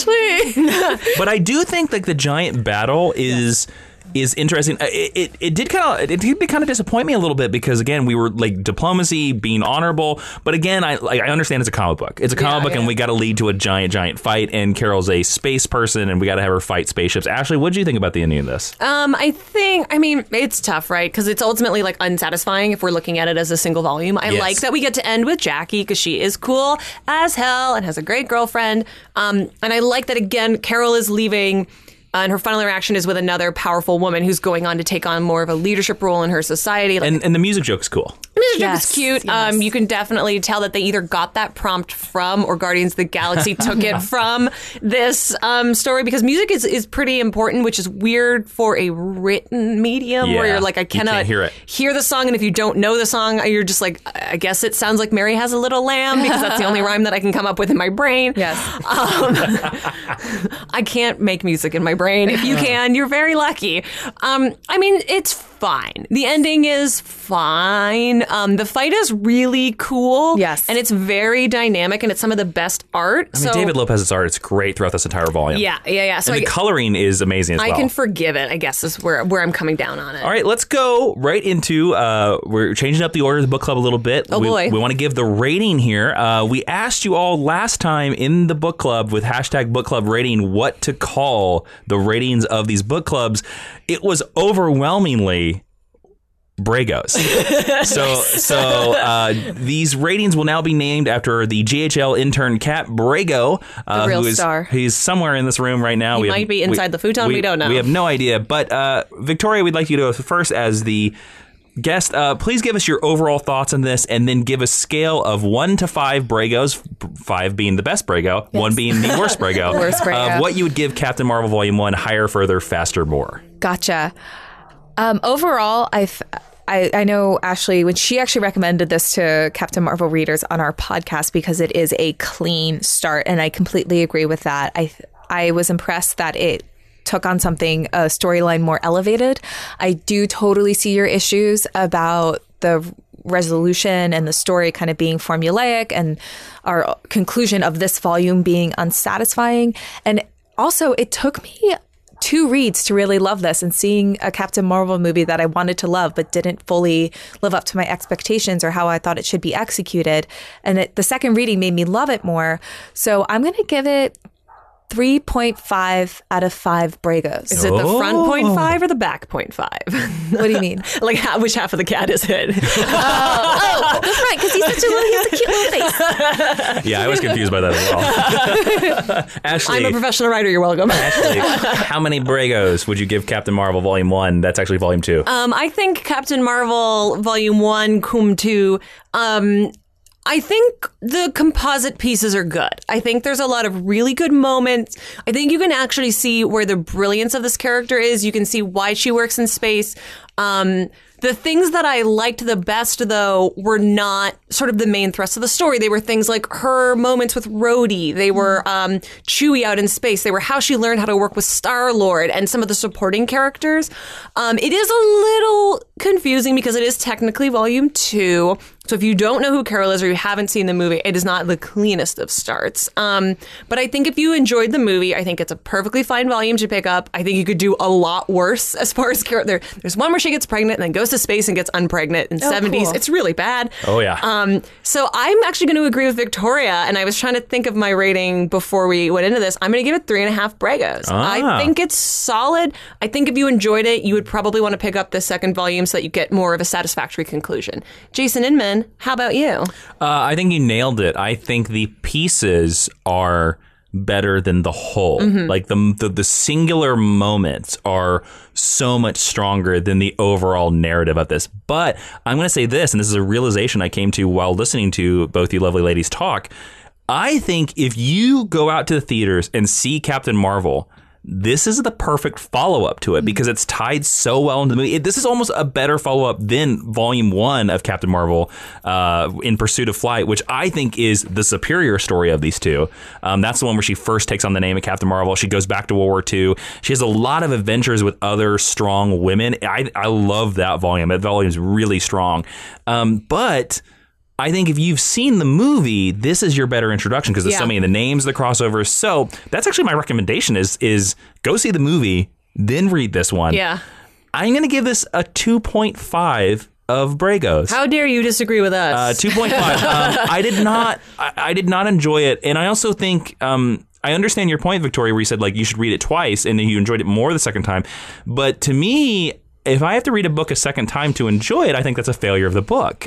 like, Ashley.
But I do think like the giant battle is interesting. It did kind of disappoint me a little bit because again we were like diplomacy, being honorable, but again I understand it's a comic book. It's a comic book, and we got to lead to a giant fight. And Carol's a space person, and we got to have her fight spaceships. Ashley, what did you think about the ending of this?
I mean, it's tough, right? Because it's ultimately like unsatisfying if we're looking at it as a single volume. I like that we get to end with Jackie because she is cool as hell and has a great girlfriend. And I like that again, Carol is leaving. And her final interaction is with another powerful woman who's going on to take on more of a leadership role in her society. Like,
and the music joke's cool.
The music joke is cute.
Yes.
You can definitely tell that they either got that prompt from or Guardians of the Galaxy took it from this story, because music is pretty important, which is weird for a written medium where you're like, I cannot hear the song. And if you don't know the song, you're just like, I guess it sounds like Mary Has a Little Lamb because that's the only rhyme that I can come up with in my brain.
Yes.
I can't make music in my brain. If you can, you're very lucky. I mean, it's fine. The ending is fine. The fight is really cool.
Yes.
And it's very dynamic, and it's some of the best art.
I mean, David Lopez's art, it's great throughout this entire volume.
Yeah. So
and the coloring is amazing as well.
I can forgive it, I guess, is where I'm coming down on it.
All right, let's go right into, we're changing up the order of the book club a little bit.
Oh, boy.
We want to give the rating here. We asked you all last time in the book club with hashtag book club rating what to call the ratings of these book clubs. It was overwhelmingly Bragos. So these ratings will now be named after the GHL intern Kat Brago,
the real star.
He's somewhere in this room right now.
He might be inside the futon. We don't know.
We have no idea. But Victoria, we'd like you to go first as the guest. Please give us your overall thoughts on this, and then give a scale of 1 to 5 Bragos, 5 being the best Brago, 1 being the worst Brago.
Worst Brago.
What you would give Captain Marvel Volume 1, higher, further, faster, more.
Gotcha. Overall, I know Ashley, when she actually recommended this to Captain Marvel readers on our podcast, because it is a clean start, and I completely agree with that. I was impressed that it took on something, a storyline more elevated. I do totally see your issues about the resolution and the story kind of being formulaic and our conclusion of this volume being unsatisfying. And also, it took me 2 reads to really love this, and seeing a Captain Marvel movie that I wanted to love but didn't fully live up to my expectations or how I thought it should be executed. And the second reading made me love it more. So I'm going to give it 3.5 out of 5 Bragos.
Is it the front 0.5 or the back 0.5?
What do you mean?
Like, which half of the cat is it?
The front, because he has a cute little face.
Yeah, I was confused by that as well. Ashley,
I'm a professional writer. You're welcome.
Ashley, how many Bragos would you give Captain Marvel Volume 1? That's actually Volume 2.
I think Captain Marvel Volume 1, Cum 2, I think the composite pieces are good. I think there's a lot of really good moments. I think you can actually see where the brilliance of this character is. You can see why she works in space. The things that I liked the best, though, were not sort of the main thrust of the story. They were things like her moments with Rhodey. They were Chewie out in space. They were how she learned how to work with Star-Lord and some of the supporting characters. It is a little confusing because it is technically Volume 2. So if you don't know who Carol is or you haven't seen the movie, it is not the cleanest of starts. But I think if you enjoyed the movie, I think it's a perfectly fine volume to pick up. I think you could do a lot worse as far as Carol. There's one where she gets pregnant and then goes to space and gets unpregnant in 70s. Cool. It's really bad.
Oh, yeah.
So I'm actually going to agree with Victoria, and I was trying to think of my rating before we went into this. I'm going to give it 3.5 Bregos. I think it's solid. I think if you enjoyed it, you would probably want to pick up the second volume so that you get more of a satisfactory conclusion. Jason Inman, how about you?
I think you nailed it. I think the pieces are better than the whole. Like the singular moments are so much stronger than the overall narrative of this. But I'm going to say this, and this is a realization I came to while listening to both you lovely ladies talk. I think if you go out to the theaters and see Captain Marvel, this is the perfect follow-up to it because it's tied so well into the movie. This is almost a better follow-up than Volume 1 of Captain Marvel, In Pursuit of Flight, which I think is the superior story of these two. That's the one where she first takes on the name of Captain Marvel. She goes back to World War II. She has a lot of adventures with other strong women. I love that volume. That volume is really strong. But I think if you've seen the movie, this is your better introduction because there's so many of the names, the crossovers. So that's actually my recommendation is go see the movie, then read this one.
Yeah.
I'm going to give this a 2.5 of Bregos.
How dare you disagree with us?
2.5. I did not enjoy it. And I also think I understand your point, Victoria, where you said like you should read it twice and then you enjoyed it more the second time. But to me, if I have to read a book a second time to enjoy it, I think that's a failure of the book.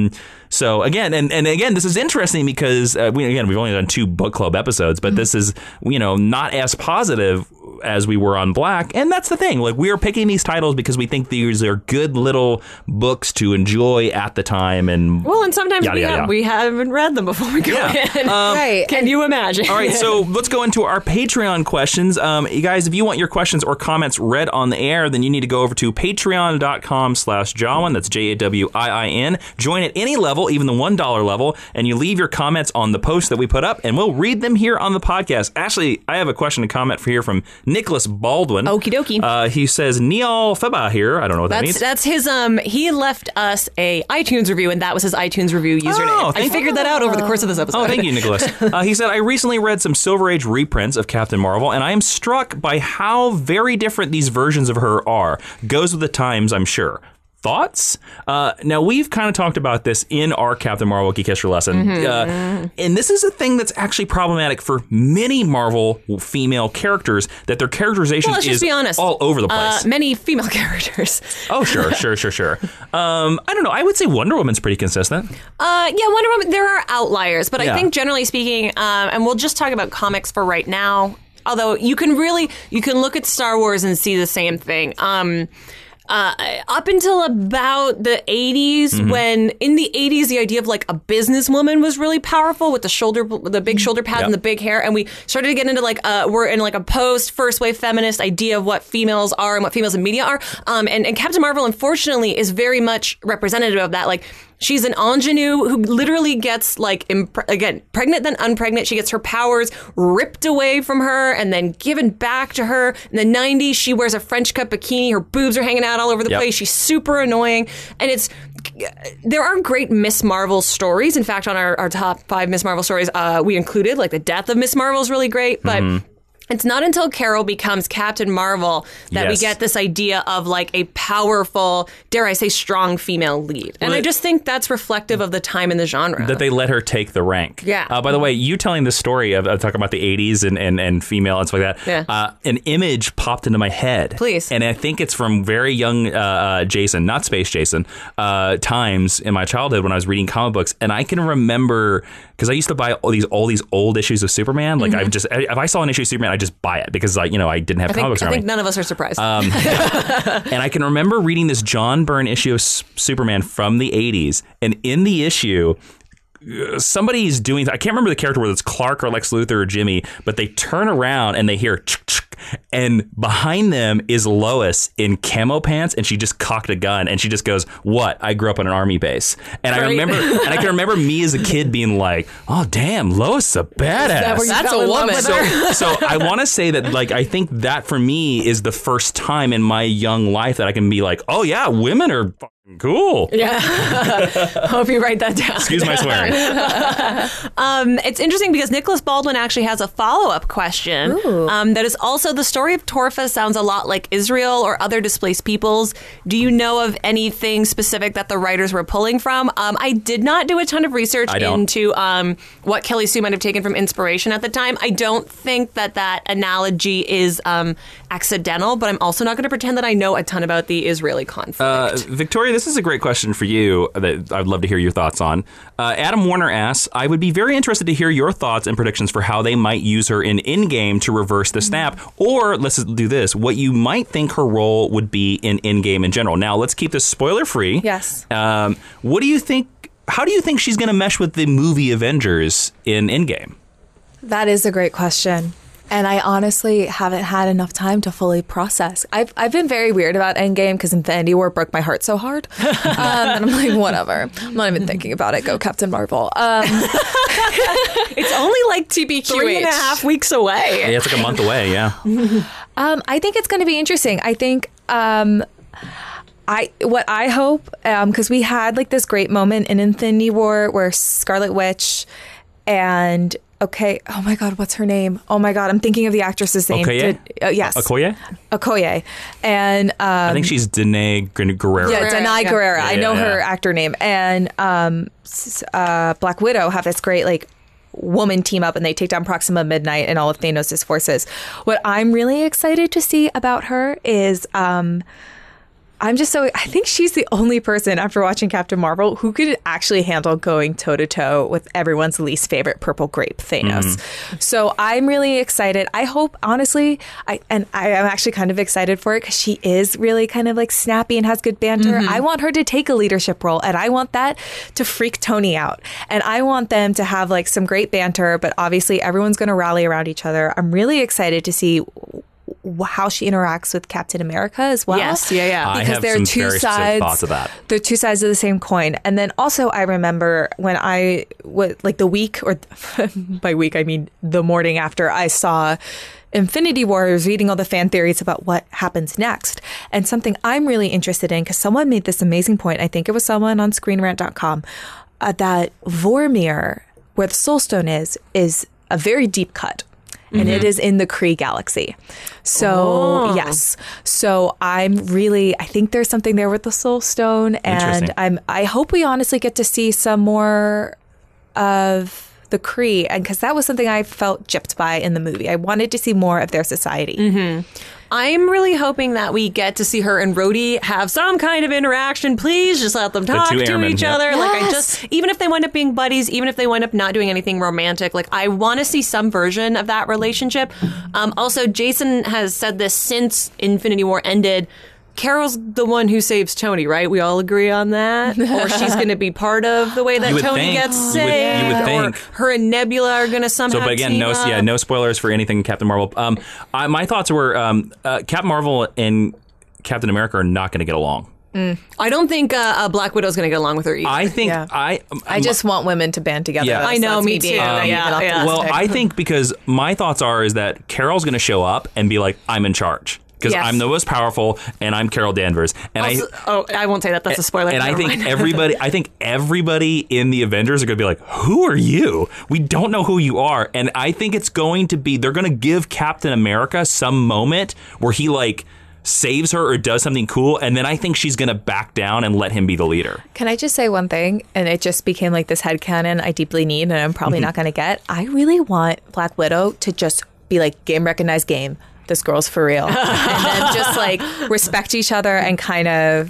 So again, and again, this is interesting because we've only done 2 book club episodes, but this is, not as positive as we were on Black. And that's the thing. Like, we are picking these titles because we think these are good little books to enjoy at the time. And
sometimes we haven't read them before we go in.
Right.
Can you imagine?
All right, so let's go into our Patreon questions. You guys, if you want your questions or comments read on the air, then you need to go over to patreon.com/Jawin. That's JAWIIN. Join at any level, even the $1 level, and you leave your comments on the post that we put up, and we'll read them here on the podcast. Actually, I have a question and comment for here from Nicholas Baldwin.
Okie dokie.
He says, Neal Feba here. I don't know what that means.
That's his, he left us a iTunes review, and that was his iTunes review username. I figured that out over the course of this episode.
Oh, thank you, Nicholas. He said, I recently read some Silver Age reprints of Captain Marvel, and I am struck by how very different these versions of her are. Goes with the times, I'm sure. Thoughts? Now, we've kind of talked about this in our Captain Marvel Geek History lesson. And this is a thing that's actually problematic for many Marvel female characters, that their characterization is all over the place.
Many female characters.
Oh, sure. I don't know. I would say Wonder Woman's pretty consistent.
Wonder Woman, there are outliers. But I think generally speaking, and we'll just talk about comics for right now, although you can look at Star Wars and see the same thing. Up until about the 80s, when in the 80s, the idea of like a businesswoman was really powerful with the big shoulder pads and the big hair. And we started to get into like, we're in like a post first wave feminist idea of what females are and what females in media are. And Captain Marvel, unfortunately, is very much representative of that. Like, she's an ingenue who literally gets, like, pregnant then unpregnant. She gets her powers ripped away from her and then given back to her. In the 90s, she wears a French cut bikini. Her boobs are hanging out all over the place. She's super annoying. And there are great Miss Marvel stories. In fact, on our top 5 Miss Marvel stories, we included, like, the death of Miss Marvel is really great. But it's not until Carol becomes Captain Marvel that we get this idea of like a powerful, dare I say, strong female lead. And I just think that's reflective of the time in the genre.
That they let her take the rank.
Yeah.
By the way, you telling this story of talking about the 80s and female and stuff like that, an image popped into my head.
Please.
And I think it's from very young Jason, not Space Jason, times in my childhood when I was reading comic books. And I can remember, because I used to buy all these old issues of Superman. Like if I saw an issue of Superman, I just buy it because, like, I didn't have comic books around me.
I think none of us are surprised.
And I can remember reading this John Byrne issue of Superman from the 80s. And in the issue, somebody's doing, I can't remember the character, whether it's Clark or Lex Luthor or Jimmy, but they turn around and they hear and behind them is Lois in camo pants, and she just cocked a gun and she just goes, "What? I grew up on an army base." And I can remember me as a kid being like, "Oh damn, Lois is a badass.
That's a woman."
So I want to say that, like, I think that for me is the first time in my young life that I can be like, "Oh yeah, women are fucking cool."
Yeah. Hope you write that down.
Excuse my swearing.
It's interesting because Nicholas Baldwin actually has a follow-up question that is also the story of Torfa sounds a lot like Israel or other displaced peoples. Do you know of anything specific that the writers were pulling from? I did not do a ton of research into what Kelly Sue might have taken from inspiration at the time. I don't think that analogy is accidental, but I'm also not going to pretend that I know a ton about the Israeli conflict.
Victoria, this is a great question for you that I'd love to hear your thoughts on. Adam Warner asks, I would be very interested to hear your thoughts and predictions for how they might use her in Endgame to reverse the snap, or let's do this, what you might think her role would be in Endgame in general. Now, let's keep this spoiler-free.
Yes.
What do you think, how do you think she's going to mesh with the movie Avengers in Endgame?
That is a great question. And I honestly haven't had enough time to fully process. I've been very weird about Endgame because Infinity War broke my heart so hard. And I'm like, whatever. I'm not even thinking about it. Go Captain Marvel.
It's only like TBQH. 3.5 weeks away.
Yeah, it's like a month away, yeah.
I think it's going to be interesting. I think what I hope, because we had like this great moment in Infinity War where Scarlet Witch and oh my God, what's her name? Oh my God, I'm thinking of the actress's name.
Okoye?
Yes. Okoye. And
I think she's Danai Gurira.
Yeah, Danai Gurira. I know her actor name. And Black Widow have this great like woman team up, and they take down Proxima Midnight and all of Thanos' forces. What I'm really excited to see about her is I think she's the only person after watching Captain Marvel who could actually handle going toe-to-toe with everyone's least favorite purple grape, Thanos. So I'm really excited. I hope, honestly, I am actually kind of excited for it because she is really kind of like snappy and has good banter. I want her to take a leadership role, and I want that to freak Tony out. And I want them to have like some great banter, but obviously everyone's going to rally around each other. I'm really excited to see how she interacts with Captain America as well.
Yes, yeah.
Because there are two sides.
Thoughts of that.
They're two sides of the same coin. And then also, I remember when I was like the week, or by week I mean the morning after I saw Infinity War, I was reading all the fan theories about what happens next. And something I'm really interested in, because someone made this amazing point. I think it was someone on ScreenRant.com that Vormir, where the Soul Stone is a very deep cut. And it is in the Kree galaxy. So, yes. So I think there's something there with the Soul Stone. And I hope we honestly get to see some more of the Kree. And because that was something I felt gypped by in the movie. I wanted to see more of their society.
I'm really hoping that we get to see her and Rhodey have some kind of interaction. Please just let them talk to each other.
Yes.
Like even if they wind up being buddies, even if they wind up not doing anything romantic, like I want to see some version of that relationship. Also, Jason has said this since Infinity War ended. Carol's the one who saves Tony, right? We all agree on that? Or she's going to be part of the way that Tony gets saved?
You would think.
Or her and Nebula are going to somehow
but again,
team up.
no spoilers for anything Captain Marvel. My thoughts were Captain Marvel and Captain America are not going to get along.
I don't think Black Widow's going to get along with her either.
I think
I just want women to band together.
Yeah.
I know, me too.
Well, I think because my thoughts is that Carol's going to show up and be like, I'm in charge. Because I'm the most powerful, and I'm Carol Danvers. And
I won't say that. That's a spoiler.
And I think everybody in the Avengers are going to be like, "Who are you? We don't know who you are." And I think it's going to be they're going to give Captain America some moment where he like saves her or does something cool, and then I think she's going to back down and let him be the leader.
Can I just say one thing? And it just became like this headcanon I deeply need, and I'm probably not going to get. I really want Black Widow to just be like, game recognized game. This girl's for real. And then just like respect each other and kind of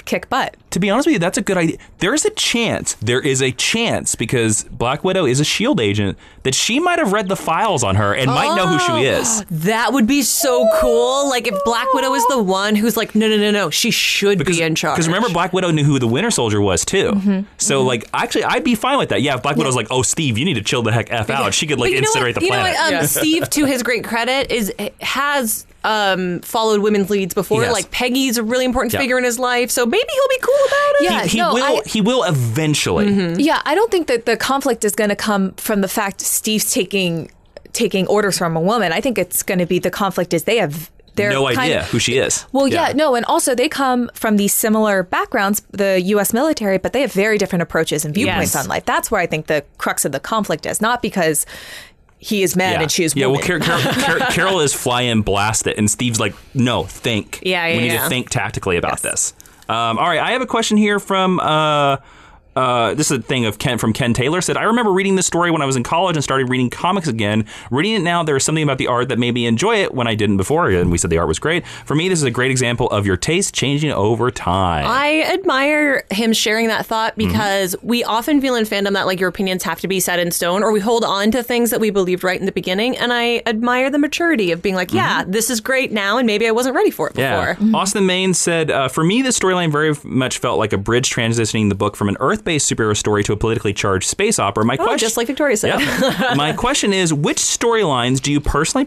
kick butt.
To be honest with you, that's a good idea. There is a chance, because Black Widow is a S.H.I.E.L.D. agent, that she might have read the files on her and might know who she is.
That would be so cool. Like if Black Widow is the one who's like, no, she should be in charge.
Because remember, Black Widow knew who the Winter Soldier was too. So like, actually, I'd be fine with that. Yeah, if Black Widow's like, oh, Steve, you need to chill the heck F out. She could like incinerate the planet.
You know what? Steve, to his great credit, has followed women's leads before.
Yes.
Like Peggy's a really important figure in his life, so maybe he'll be cool about it.
Yeah,
he will eventually.
Yeah, I don't think that the conflict is going to come from the fact Steve's taking orders from a woman. I think it's going to be the conflict is they're
no idea who she is.
Well, no, and also they come from these similar backgrounds, the U.S. military, but they have very different approaches and viewpoints on life. That's where I think the crux of the conflict is, not because he is man and she is woman.
Yeah, well, Carol is fly in, blast it, and Steve's like, no, think. We need to think tactically about this. All right, I have a question here from... this is a thing of from Ken Taylor. Said, I remember reading this story when I was in college and started reading comics again. Reading it now, there is something about the art that made me enjoy it when I didn't before. And we said the art was great. For me, this is a great example of your taste changing over time.
I admire him sharing that thought because we often feel in fandom that like your opinions have to be set in stone, or we hold on to things that we believed right in the beginning. And I admire the maturity of being like, this is great now, and maybe I wasn't ready for it before.
Austin Main said, for me, the storyline very much felt like a bridge transitioning the book from an Earth-based superhero story to a politically charged space opera. My question,
just like Victoria said.
My question is, which storylines do you personally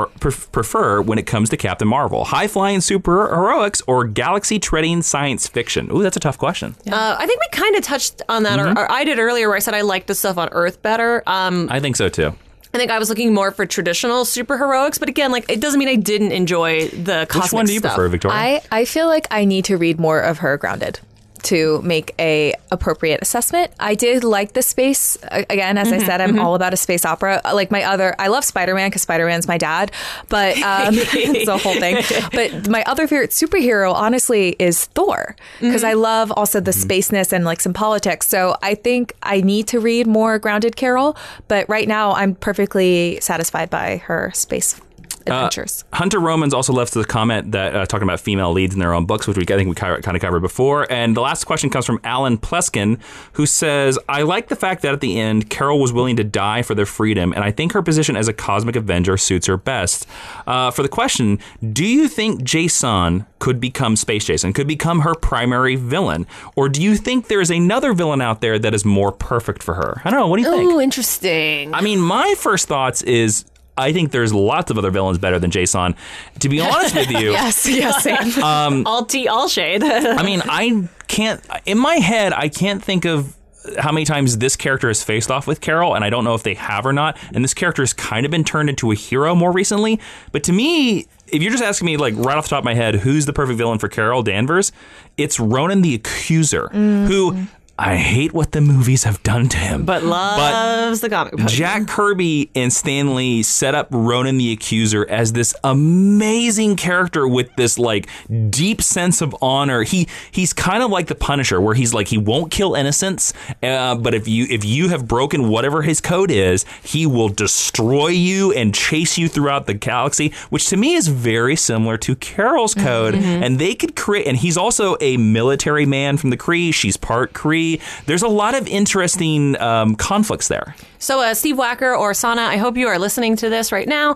prefer when it comes to Captain Marvel? High-flying superheroics or galaxy-treading science fiction? Ooh, that's a tough question.
I think we kind of touched on that, or I did earlier, where I said I liked the stuff on Earth better.
I think so, too.
I think I was looking more for traditional superheroics, but again, like it doesn't mean I didn't enjoy the cosmic stuff.
Which one do you prefer, Victoria?
I feel like I need to read more of her Grounded to make a appropriate assessment. I did like the space. Again, as I said, I'm all about a space opera. Like I love Spider-Man because Spider-Man's my dad, but it's a whole thing. But my other favorite superhero, honestly, is Thor because I love also the spaceness and like some politics. So I think I need to read more Grounded Carol, but right now I'm perfectly satisfied by her space adventures.
Hunter Romans also left the comment that talking about female leads in their own books, which I think we kind of covered before. And the last question comes from Alan Pleskin, who says, I like the fact that at the end, Carol was willing to die for their freedom, and I think her position as a cosmic Avenger suits her best. For the question, do you think Jason could become Space Jason, could become her primary villain? Or do you think there's another villain out there that is more perfect for her? I don't know. What do you think?
Ooh, interesting.
I mean, my first thoughts is, I think there's lots of other villains better than Jason. To be honest with you,
yes, same.
All tea, all shade.
I mean, I can't. In my head, I can't think of how many times this character has faced off with Carol, and I don't know if they have or not. And this character has kind of been turned into a hero more recently. But to me, if you're just asking me, like right off the top of my head, who's the perfect villain for Carol Danvers? It's Ronan the Accuser, who. I hate what the movies have done to him.
But loves the comic book.
Jack Kirby and Stan Lee set up Ronan the Accuser as this amazing character with this like deep sense of honor. He's kind of like the Punisher, where he's like, he won't kill innocents, but if you have broken whatever his code is, he will destroy you and chase you throughout the galaxy, which to me is very similar to Carol's code. And they could create, and he's also a military man from the Kree. She's part Kree. There's a lot of interesting conflicts there.
So Steve Wacker or Sana, I hope you are listening to this right now.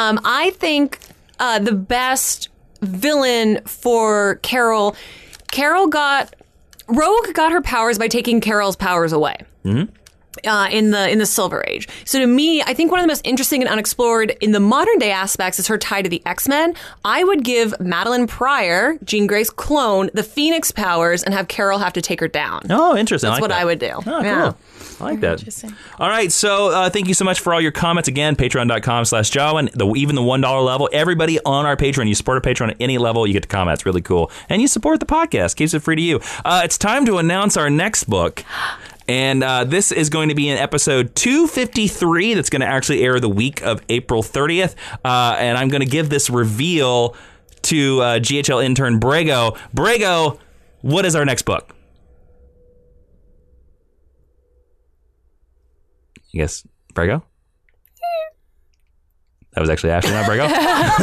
I think the best villain for Carol, Rogue got her powers by taking Carol's powers away. In the Silver Age. So to me, I think one of the most interesting and unexplored in the modern day aspects is her tie to the X-Men. I would give Madeline Pryor, Jean Grey's clone, the Phoenix powers and have Carol have to take her down.
Oh, interesting.
That's what I would do.
Oh, cool. Yeah. I like that. All right. So thank you so much for all your comments. Again, patreon.com/Jawan. Even the $1 level. Everybody on our Patreon, you support our Patreon at any level, you get to comment. It's really cool. And you support the podcast. Keeps it free to you. It's time to announce our next book. And this is going to be in episode 253 that's going to actually air the week of April 30th. And I'm going to give this reveal to GHL intern Brago. Brago, what is our next book? You guess, Brago? That was actually Ashley, not Brago.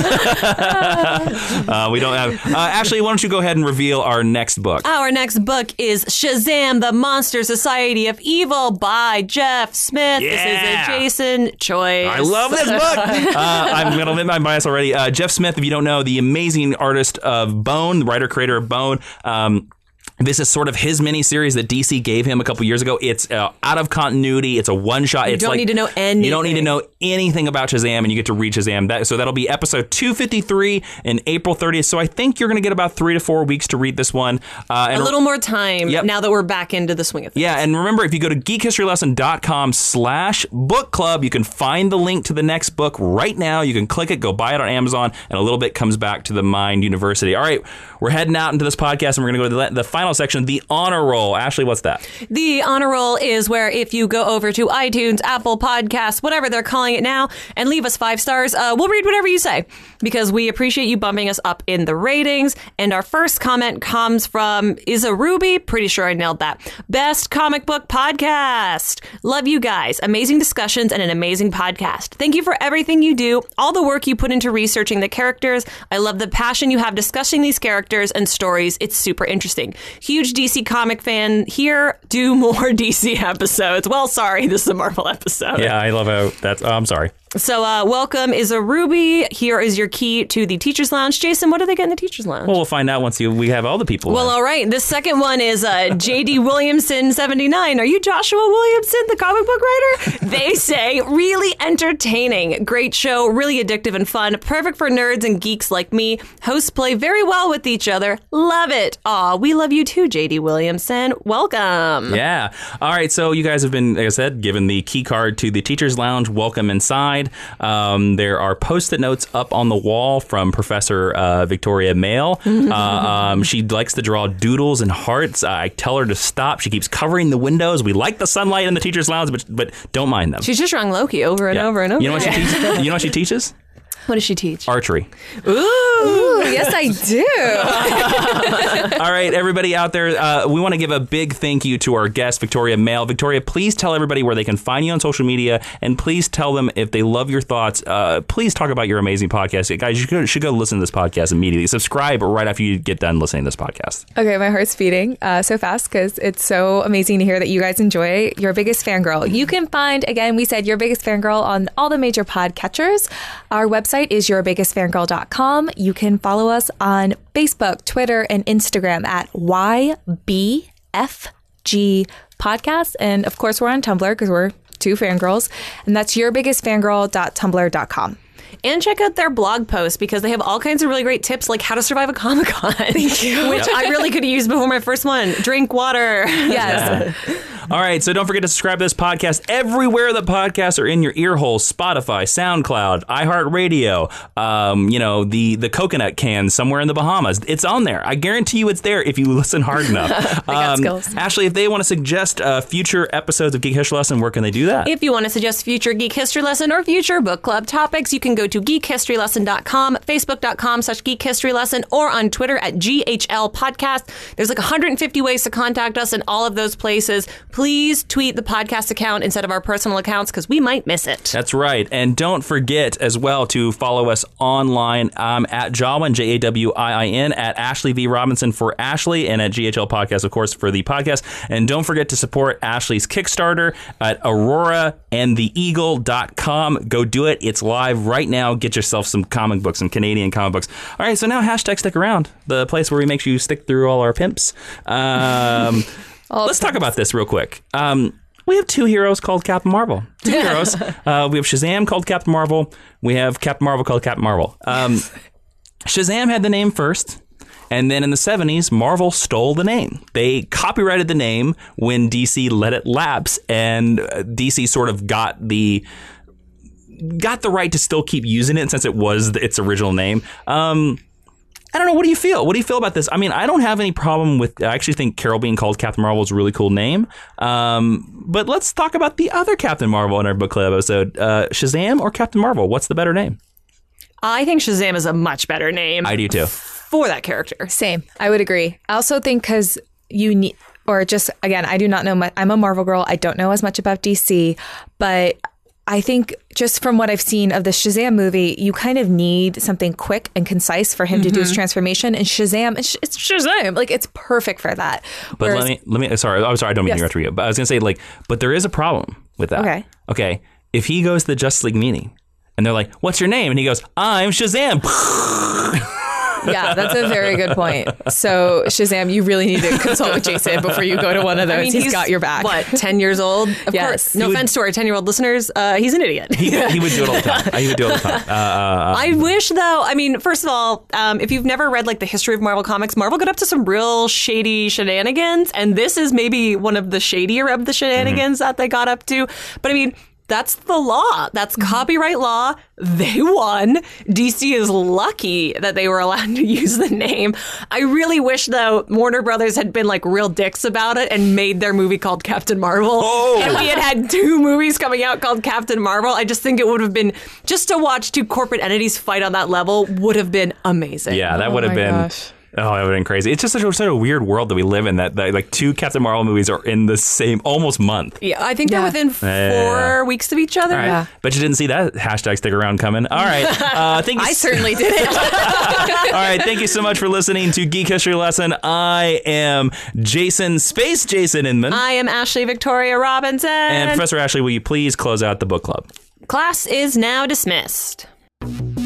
We don't have... Ashley, why don't you go ahead and reveal our next book?
Our next book is Shazam! The Monster Society of Evil by Jeff Smith.
Yeah.
This is a Jason choice.
I love this book. I'm going to admit my bias already. Jeff Smith, if you don't know, the amazing artist of Bone, the writer-creator of Bone. This is sort of his mini-series that DC gave him a couple years ago. It's out of continuity. It's a one-shot.
You don't need to know anything.
You don't need to know anything about Shazam, and you get to read Shazam. So that'll be episode 253 in April 30th. So I think you're going to get about 3 to 4 weeks to read this one.
A little more time now that we're back into the swing of things.
Yeah, and remember, if you go to geekhistorylesson.com/book club, you can find the link to the next book right now. You can click it, go buy it on Amazon, and a little bit comes back to the Mind University. All right, we're heading out into this podcast, and we're going to go to the final section, the honor roll. Ashley, what's that?
The honor roll is where if you go over to iTunes, Apple Podcasts, whatever they're calling it now, and leave us 5 stars, we'll read whatever you say because we appreciate you bumping us up in the ratings. And our first comment comes from Isa Ruby. Pretty sure I nailed that. Best comic book podcast. Love you guys. Amazing discussions and an amazing podcast. Thank you for everything you do, all the work you put into researching the characters. I love the passion you have discussing these characters and stories. It's super interesting. Huge DC comic fan here. Do more DC episodes. Well, sorry, this is a Marvel episode.
Yeah, I love how that's... I'm sorry.
So welcome is a Ruby. Here is your key to the Teacher's Lounge. Jason, what do they get in the Teacher's Lounge?
Well, we'll find out once we have all the people.
Well, all right. The second one is J.D. Williamson 79. Are you Joshua Williamson, the comic book writer? They say really entertaining. Great show, really addictive and fun. Perfect for nerds and geeks like me. Hosts play very well with each other. Love it. Aw, we love you too, J.D. Williamson. Welcome.
Yeah. All right. So you guys have been, like I said, given the key card to the Teacher's Lounge. Welcome inside. There are Post-it notes up on the wall from Professor Victoria Mail. She likes to draw doodles and hearts. I tell her to stop. She keeps covering the windows. We like the sunlight in the Teacher's Lounge, but don't mind them.
She's just drawing Loki over and over and over.
You know what she teaches? You know what she teaches?
What does she teach?
Archery.
Ooh,
yes, I do.
All right, everybody out there, we want to give a big thank you to our guest, Victoria Mail. Victoria, please tell everybody where they can find you on social media, and please tell them if they love your thoughts. Please talk about your amazing podcast. Guys, you should go listen to this podcast immediately. Subscribe right after you get done listening to this podcast.
Okay, my heart's beating so fast because it's so amazing to hear that you guys enjoy Your Biggest Fangirl. You can find, again, we said Your Biggest Fangirl on all the major podcatchers. Our website is yourbiggestfangirl.com. You can follow us on Facebook, Twitter, and Instagram at YBFG Podcast. And of course, we're on Tumblr because we're 2 fangirls. And that's yourbiggestfangirl.tumblr.com.
And check out their blog posts because they have all kinds of really great tips like how to survive a Comic-Con. Thank you. Which I really could have used before my first one. Drink water.
Yes.
All right, so don't forget to subscribe to this podcast everywhere the podcasts are in your ear holes. Spotify, SoundCloud, iHeartRadio, the coconut can somewhere in the Bahamas. It's on there. I guarantee you it's there if you listen hard enough.
I got skills.
Ashley, if they want to suggest future episodes of Geek History Lesson, where can they do that?
If you want to suggest future Geek History Lesson or future book club topics, you can go to geekhistorylesson.com, facebook.com/geekhistorylesson, or on Twitter at GHL Podcast. There's like 150 ways to contact us in all of those places. Please tweet the podcast account instead of our personal accounts because we might miss it.
That's right. And don't forget as well to follow us online. I'm at Jawin, Jawin, at Ashley V. Robinson for Ashley, and at GHL Podcast, of course, for the podcast. And don't forget to support Ashley's Kickstarter at AuroraandTheEagle.com. Go do it. It's live right now. Get yourself some comic books, some Canadian comic books. All right, so now hashtag stick around, the place where we make you stick through all our pimps. Let's talk about this real quick. We have 2 heroes called Captain Marvel. 2 heroes. We have Shazam called Captain Marvel. We have Captain Marvel called Captain Marvel. Shazam had the name first. And then in the 70s, Marvel stole the name. They copyrighted the name when DC let it lapse. And DC sort of got the right to still keep using it since it was its original name. I don't know. What do you feel? What do you feel about this? I mean, I don't have any problem with... I actually think Carol being called Captain Marvel is a really cool name. But let's talk about the other Captain Marvel in our book club episode. Shazam or Captain Marvel? What's the better name?
I think Shazam is a much better name.
I do too.
For that character.
Same. I would agree. I also think because you need... Or just, again, I do not know... I'm a Marvel girl. I don't know as much about DC. But I think just from what I've seen of the Shazam movie, you kind of need something quick and concise for him to do his transformation. And Shazam, it's Shazam. Like, it's perfect for that.
But
Whereas,
let me, sorry, I don't mean to interrupt you, but I was going to say, like, but there is a problem with that. Okay. If he goes to the Justice League meeting and they're like, what's your name? And he goes, I'm Shazam.
Yeah, that's a very good point. So, Shazam, you really need to consult with Jason before you go to one of those. I mean, he's got your back.
What, 10 years old? Of course. No offense to our 10-year-old listeners. He's an idiot.
He would do it all the time. He would do it all the time.
I wish, though, I mean, first of all, if you've never read, like, the history of Marvel Comics, Marvel got up to some real shady shenanigans, and this is maybe one of the shadier of the shenanigans that they got up to. But, I mean, that's the law. That's copyright law. They won. DC is lucky that they were allowed to use the name. I really wish, though, Warner Brothers had been like real dicks about it and made their movie called Captain Marvel. And we had 2 movies coming out called Captain Marvel. I just think it would have been, just to watch 2 corporate entities fight on that level would have been amazing.
Yeah, that would have been... Gosh. Oh, that would have been crazy. It's just such a weird world that we live in that like 2 Captain Marvel movies are in the same almost month.
Yeah, I think they're within 4 weeks of each other.
Right. Yeah. Bet you didn't see that hashtag stick around coming. All right. Thank you.
I certainly didn't.
All right. Thank you so much for listening to Geek History Lesson. I am Jason, Space Jason Inman.
I am Ashley Victoria Robinson.
And Professor Ashley, will you please close out the book club?
Class is now dismissed.